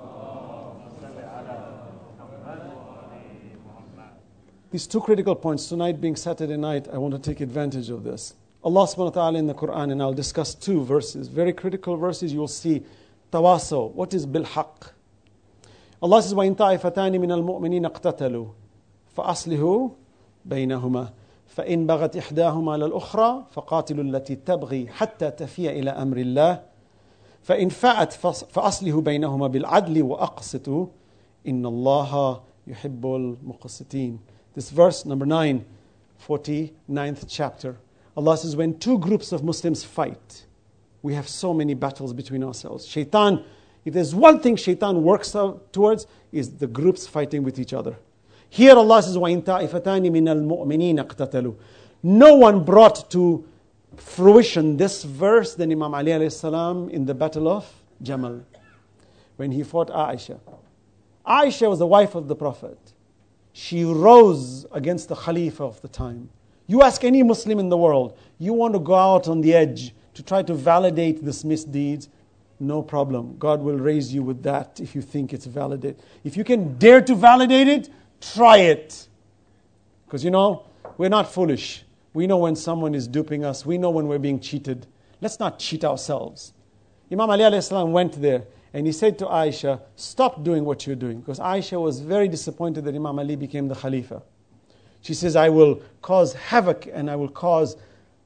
B: These two critical points, tonight being Saturday night, I want to take advantage of this. Allah subhanahu wa ta'ala in the Quran, and I'll discuss two verses, very critical verses. You will see tawasaw. What is bil haqq? Allah says, وَإِن طَائِفَتَانِ مِنَ الْمُؤْمِنِينَ اقْتَتَلُوا فَأَصْلِحُوا بَيْنَهُمَا فَإِن بَغَتْ إِحْدَاهُمَا على الْأُخْرَى فَقَاتِلُوا الَّتِي تَبْغِي حَتَّى تَفِيَ إِلَى أَمْرِ اللَّهِ فَإِن فَأَتْ فَأَصْلِحُوا بَيْنَهُمَا بِالْعَدْلِ وَأَقْسِطُوا إِنَّ اللَّهَ يُحِبُّ الْمُقْسِطِينَ. This verse, number 9, 49th chapter. Allah says, when two groups of Muslims fight, we have so many battles between ourselves. Shaitan, if there's one thing Shaitan works towards, is the groups fighting with each other. Here Allah says, وَإِن طَائِفَتَانِ مِنَ الْمُؤْمِنِينَ اقْتَتَلُوا. No one brought to fruition this verse than Imam Ali alayhi salam in the battle of Jamal, when he fought Aisha. Aisha was the wife of the Prophet. She rose against the Khalifa of the time. You ask any Muslim in the world, you want to go out on the edge to try to validate this misdeeds, no problem. God will raise you with that if you think it's valid. If you can dare to validate it, try it. Because we're not foolish. We know when someone is duping us. We know when we're being cheated. Let's not cheat ourselves. Imam Ali alayhi salam went there and he said to Aisha, stop doing what you're doing. Because Aisha was very disappointed that Imam Ali became the Khalifa. She says, I will cause havoc and I will cause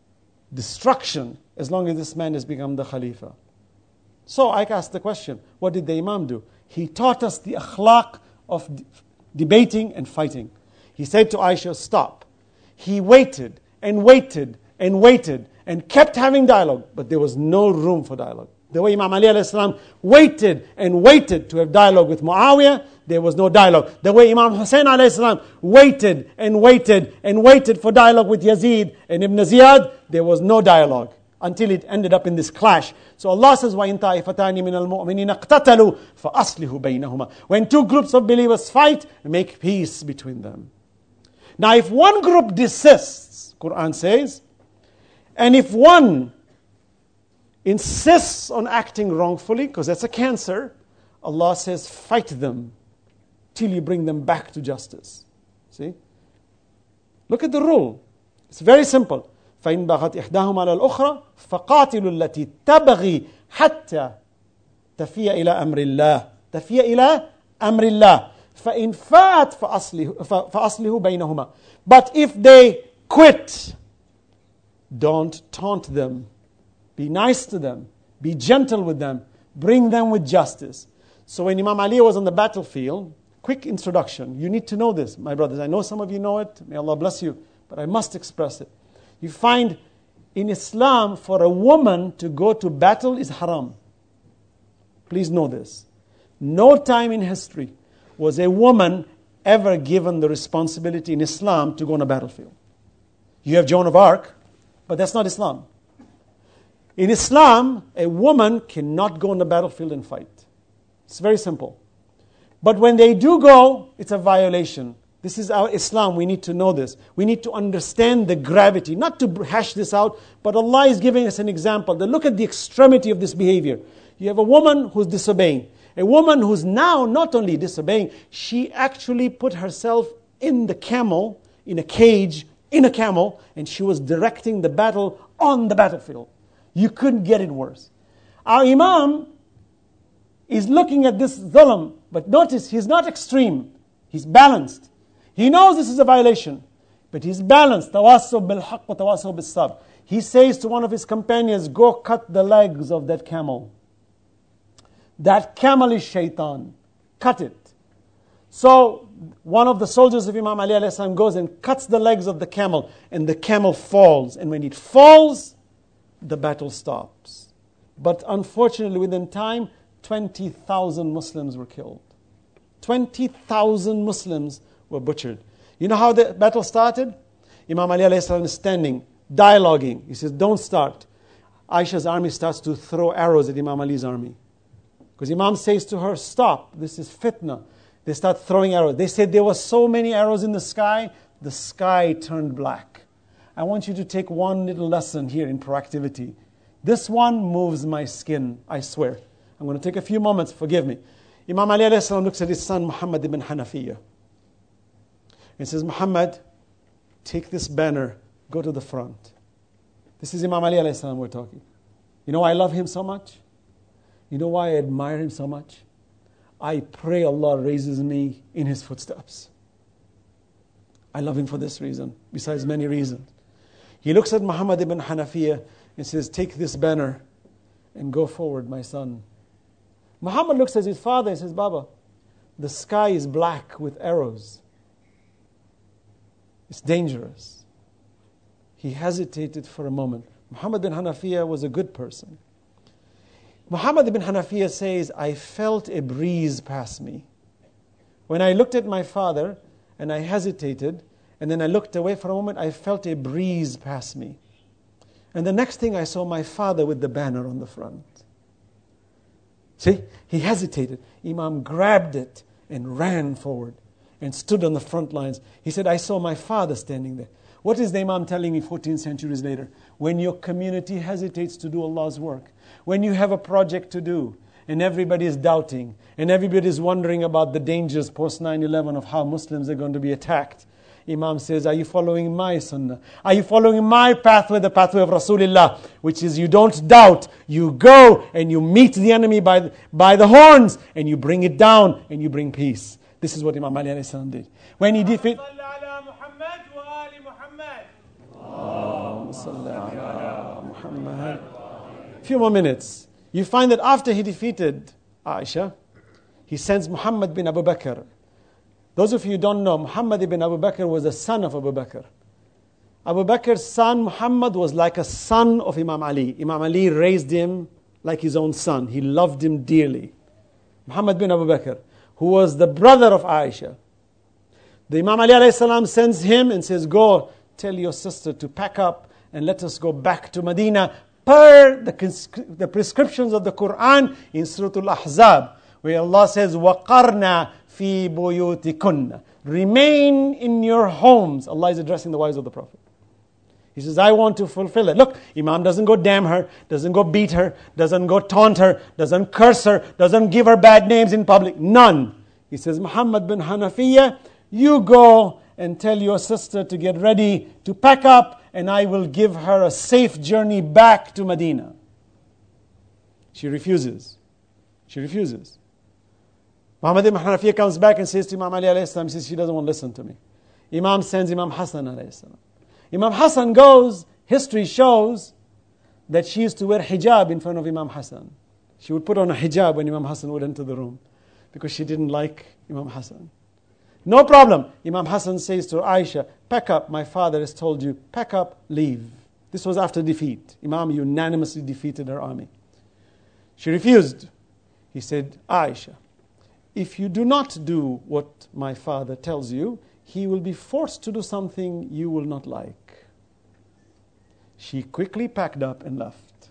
B: destruction as long as this man has become the Khalifa. So I asked the question, what did the Imam do? He taught us the akhlaq of debating and fighting. He said to Aisha, stop. He waited and waited and waited and kept having dialogue, but there was no room for dialogue. The way Imam Ali alayhi salam waited and waited to have dialogue with Muawiyah, there was no dialogue. The way Imam Hussein alayhi salam waited and waited and waited for dialogue with Yazid and Ibn Ziyad, there was no dialogue until it ended up in this clash. So Allah says, وَإِن طَائِفَتَانِ مِنَ الْمُؤْمِنِينَ اقْتَتَلُوا فَأَصْلِحُوا بَيْنَهُمَا. When two groups of believers fight, make peace between them. Now if one group desists, Quran says, and if one insists on acting wrongfully, because that's a cancer, Allah says, fight them till you bring them back to justice. See? Look at the rule. It's very simple. فَإِنْ بَغَتْ إِحْدَاهُمَا عَلَى الْأُخْرَى فَقَاتِلُوا الَّتِي تَبْغِي حَتَّى تَفِيَ إِلَى أَمْرِ اللَّهِ تَفِيَ إِلَى أَمْرِ اللَّهِ فَإِنْ فَاءَتْ فَأَصْلِحُوا بَيْنَهُمَا. But if they quit, don't taunt them. Be nice to them. Be gentle with them. Bring them with justice. So when Imam Ali was on the battlefield, quick introduction. You need to know this, my brothers. I know some of you know it. May Allah bless you. But I must express it. You find in Islam, for a woman to go to battle is haram. Please know this. No time in history was a woman ever given the responsibility in Islam to go on a battlefield. You have Joan of Arc, but that's not Islam. In Islam, a woman cannot go on the battlefield and fight. It's very simple. But when they do go, it's a violation. This is our Islam. We need to know this. We need to understand the gravity. Not to hash this out, but Allah is giving us an example. Look at the extremity of this behavior. You have a woman who's disobeying. A woman who's now not only disobeying, she actually put herself in the camel, in a cage, in a camel, and she was directing the battle on the battlefield. You couldn't get it worse. Our Imam is looking at this dhulm, but notice he's not extreme. He's balanced. He knows this is a violation, but he's balanced. Tawasaw bil haqq wa tawasaw bis sabr. He says to one of his companions, go cut the legs of that camel. That camel is shaitan. Cut it. So one of the soldiers of Imam Ali alayhi salam goes and cuts the legs of the camel, and the camel falls. And when it falls, the battle stops. But unfortunately, within time, 20,000 Muslims were killed. 20,000 Muslims were butchered. You know how the battle started? Imam Ali alayhi salam is standing, dialoguing. He says, don't start. Aisha's army starts to throw arrows at Imam Ali's army. Because Imam says to her, stop, this is fitna. They start throwing arrows. They said there were so many arrows in the sky turned black. I want you to take one little lesson here in proactivity. This one moves my skin, I swear. I'm going to take a few moments, forgive me. Imam Ali alayhi salam looks at his son Muhammad ibn Hanafiya. He says, Muhammad, take this banner, go to the front. This is Imam Ali alayhi salam we're talking. You know why I love him so much? You know why I admire him so much? I pray Allah raises me in his footsteps. I love him for this reason, besides many reasons. He looks at Muhammad ibn Hanafiya and says, take this banner and go forward, my son. Muhammad looks at his father and says, Baba, the sky is black with arrows. It's dangerous. He hesitated for a moment. Muhammad ibn Hanafiya was a good person. Muhammad ibn Hanafiya says, I felt a breeze pass me. When I looked at my father and I hesitated, and then I looked away for a moment, I felt a breeze pass me. And the next thing I saw my father with the banner on the front. See, he hesitated. Imam grabbed it and ran forward and stood on the front lines. He said, I saw my father standing there. What is the Imam telling me 14 centuries later? When your community hesitates to do Allah's work, when you have a project to do, and everybody is doubting, and everybody is wondering about the dangers post 9/11 of how Muslims are going to be attacked, Imam says, are you following my sunnah? Are you following my pathway, the pathway of Rasulullah? Which is you don't doubt, you go and you meet the enemy by the horns, and you bring it down, and you bring peace. This is what Imam Ali alayhi salam did. When he defeated... Allahumma salli ala Muhammad. Few more minutes. You find that after he defeated Aisha, he sends Muhammad bin Abu Bakr. Those of you who don't know, Muhammad ibn Abu Bakr was the son of Abu Bakr. Abu Bakr's son, Muhammad, was like a son of Imam Ali. Imam Ali raised him like his own son. He loved him dearly. Muhammad bin Abu Bakr, who was the brother of Aisha. The Imam Ali alayhi salam sends him and says, go tell your sister to pack up and let us go back to Medina per the prescriptions of the Quran in Surah Al-Ahzab, where Allah says, وَقَرْنَا فِي بُيُوتِكُنَّ. Remain in your homes. Allah is addressing the wives of the Prophet. He says, I want to fulfill it. Look, Imam doesn't go damn her, doesn't go beat her, doesn't go taunt her, doesn't curse her, doesn't give her bad names in public. None. He says, Muhammad bin Hanafiya, you go and tell your sister to get ready to pack up, and I will give her a safe journey back to Medina. She refuses. She refuses. Muhammad ibn Hanafiya comes back and says to Imam Ali alayhi salam, he says, she doesn't want to listen to me. Imam sends Imam Hassan alayhi salam. Imam Hassan goes, history shows that she used to wear hijab in front of Imam Hassan. She would put on a hijab when Imam Hassan would enter the room because she didn't like Imam Hassan. No problem. Imam Hassan says to Aisha, pack up, my father has told you, pack up, leave. This was after defeat. Imam unanimously defeated her army. She refused. He said, Aisha, if you do not do what my father tells you, he will be forced to do something you will not like. She quickly packed up and left.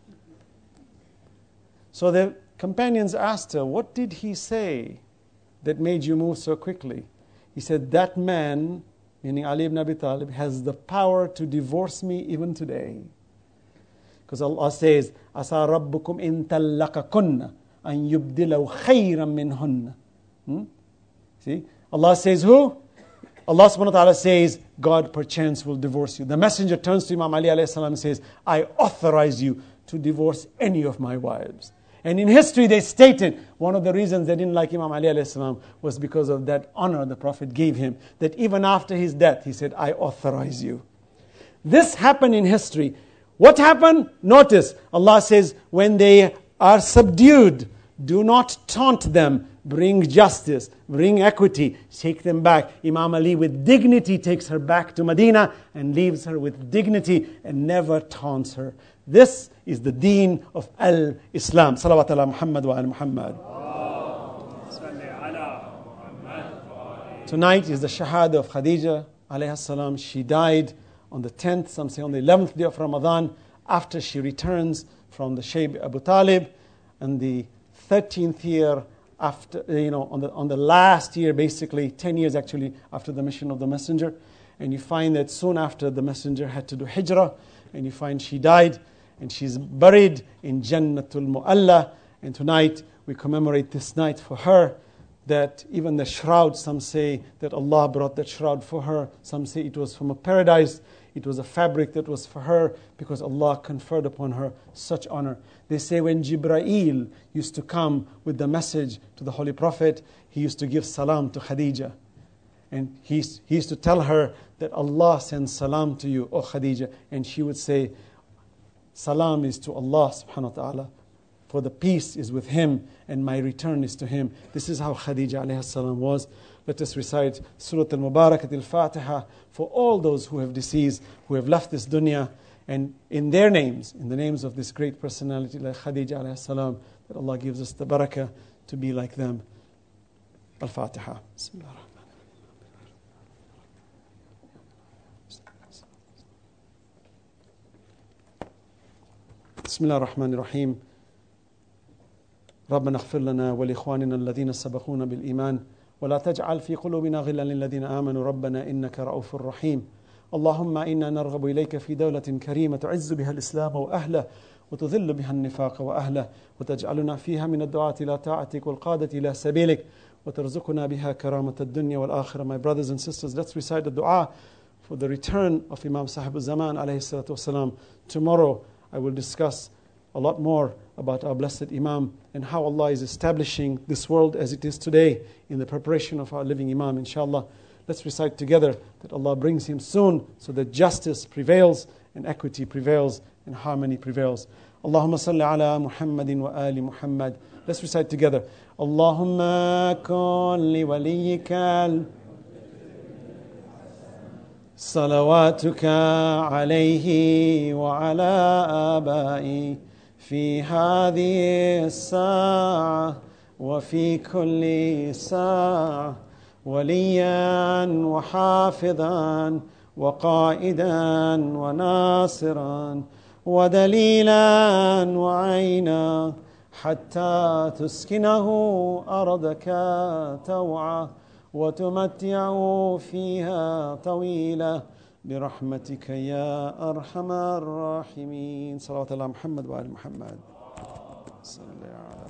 B: So the companions asked her, what did he say that made you move so quickly? He said, that man, meaning Ali ibn Abi Talib, has the power to divorce me even today. Because Allah says, Asa rabbukum in tallaqakunna an yubdilahu khayran minhunna. See? Allah says who? Allah subhanahu wa ta'ala says, God perchance will divorce you. The messenger turns to Imam Ali alayhi salam and says, I authorize you to divorce any of my wives. And in history they stated, one of the reasons they didn't like Imam Ali alayhi salam was because of that honor the Prophet gave him. That even after his death, he said, I authorize you. This happened in history. What happened? Notice, Allah says, when they are subdued, do not taunt them. Bring justice, bring equity, take them back. Imam Ali with dignity takes her back to Medina and leaves her with dignity and never taunts her. This is the deen of al-Islam. Salawat ala Muhammad wa ala Muhammad. Tonight is the shahada of Khadija alayhi salam. She died on the 10th, some say on the 11th day of Ramadan, after she returns from the Shayb Abu Talib, and the 13th year after, on the last year, basically 10 years actually after the mission of the messenger. And you find that soon after the messenger had to do hijrah, and you find she died and she's buried in Jannatul Mu'alla. And tonight we commemorate this night for her, that even the shroud, some say that Allah brought that shroud for her, some say it was from a paradise. It was a fabric that was for her because Allah conferred upon her such honor. They say when Jibreel used to come with the message to the Holy Prophet, he used to give salam to Khadija. And he used to tell her that Allah sends salam to you, O Khadija. And she would say, salam is to Allah subhanahu wa ta'ala, for the peace is with Him and my return is to Him. This is how Khadija alayhi salam was. Let us recite Surah Al-Mubarakat Al-Fatiha for all those who have deceased, who have left this dunya, and in their names, in the names of this great personality like Khadija alayhi salam, that Allah gives us the barakah to be like them. Al-Fatiha. Bismillah. بسم الله الرحمن الرحيم ربنا اغفر لنا ولإخواننا الذين سبقونا بالإيمان ولا تجعل في قلوبنا غلا للذين آمنوا ربنا إنك رؤوف رحيم اللهم إنا نرغب إليك في دولة كريمة تعز بها الإسلام وأهله وتذل بها النفاق وأهله وتجعلنا فيها من الدعاة إلى طاعتك والقادة إلى سبيلك وترزقنا بها كرامة الدنيا والآخرة. My brothers and sisters, let's recite the dua for the return of Imam Sahib al-Zaman alayhi salatu wasalam. Tomorrow I will discuss a lot more about our blessed Imam and how Allah is establishing this world as it is today in the preparation of our living Imam, inshallah. Let's recite together that Allah brings him soon so that justice prevails and equity prevails and harmony prevails. Allahumma salli ala Muhammadin wa ali Muhammad. Let's recite together. Allahumma kun li waliyika صلواتك عليه وعلى آبائه في هذه الساعة وفي كل ساعة وليا وحافظا وقائدا وناصرا ودليلا وعينا حتى تسكنه أرضك توعا وتمتعه فيها طويلة برحمتك يا أرحم الراحمين. صلوات الله محمد وآل محمد. صلى الله عليه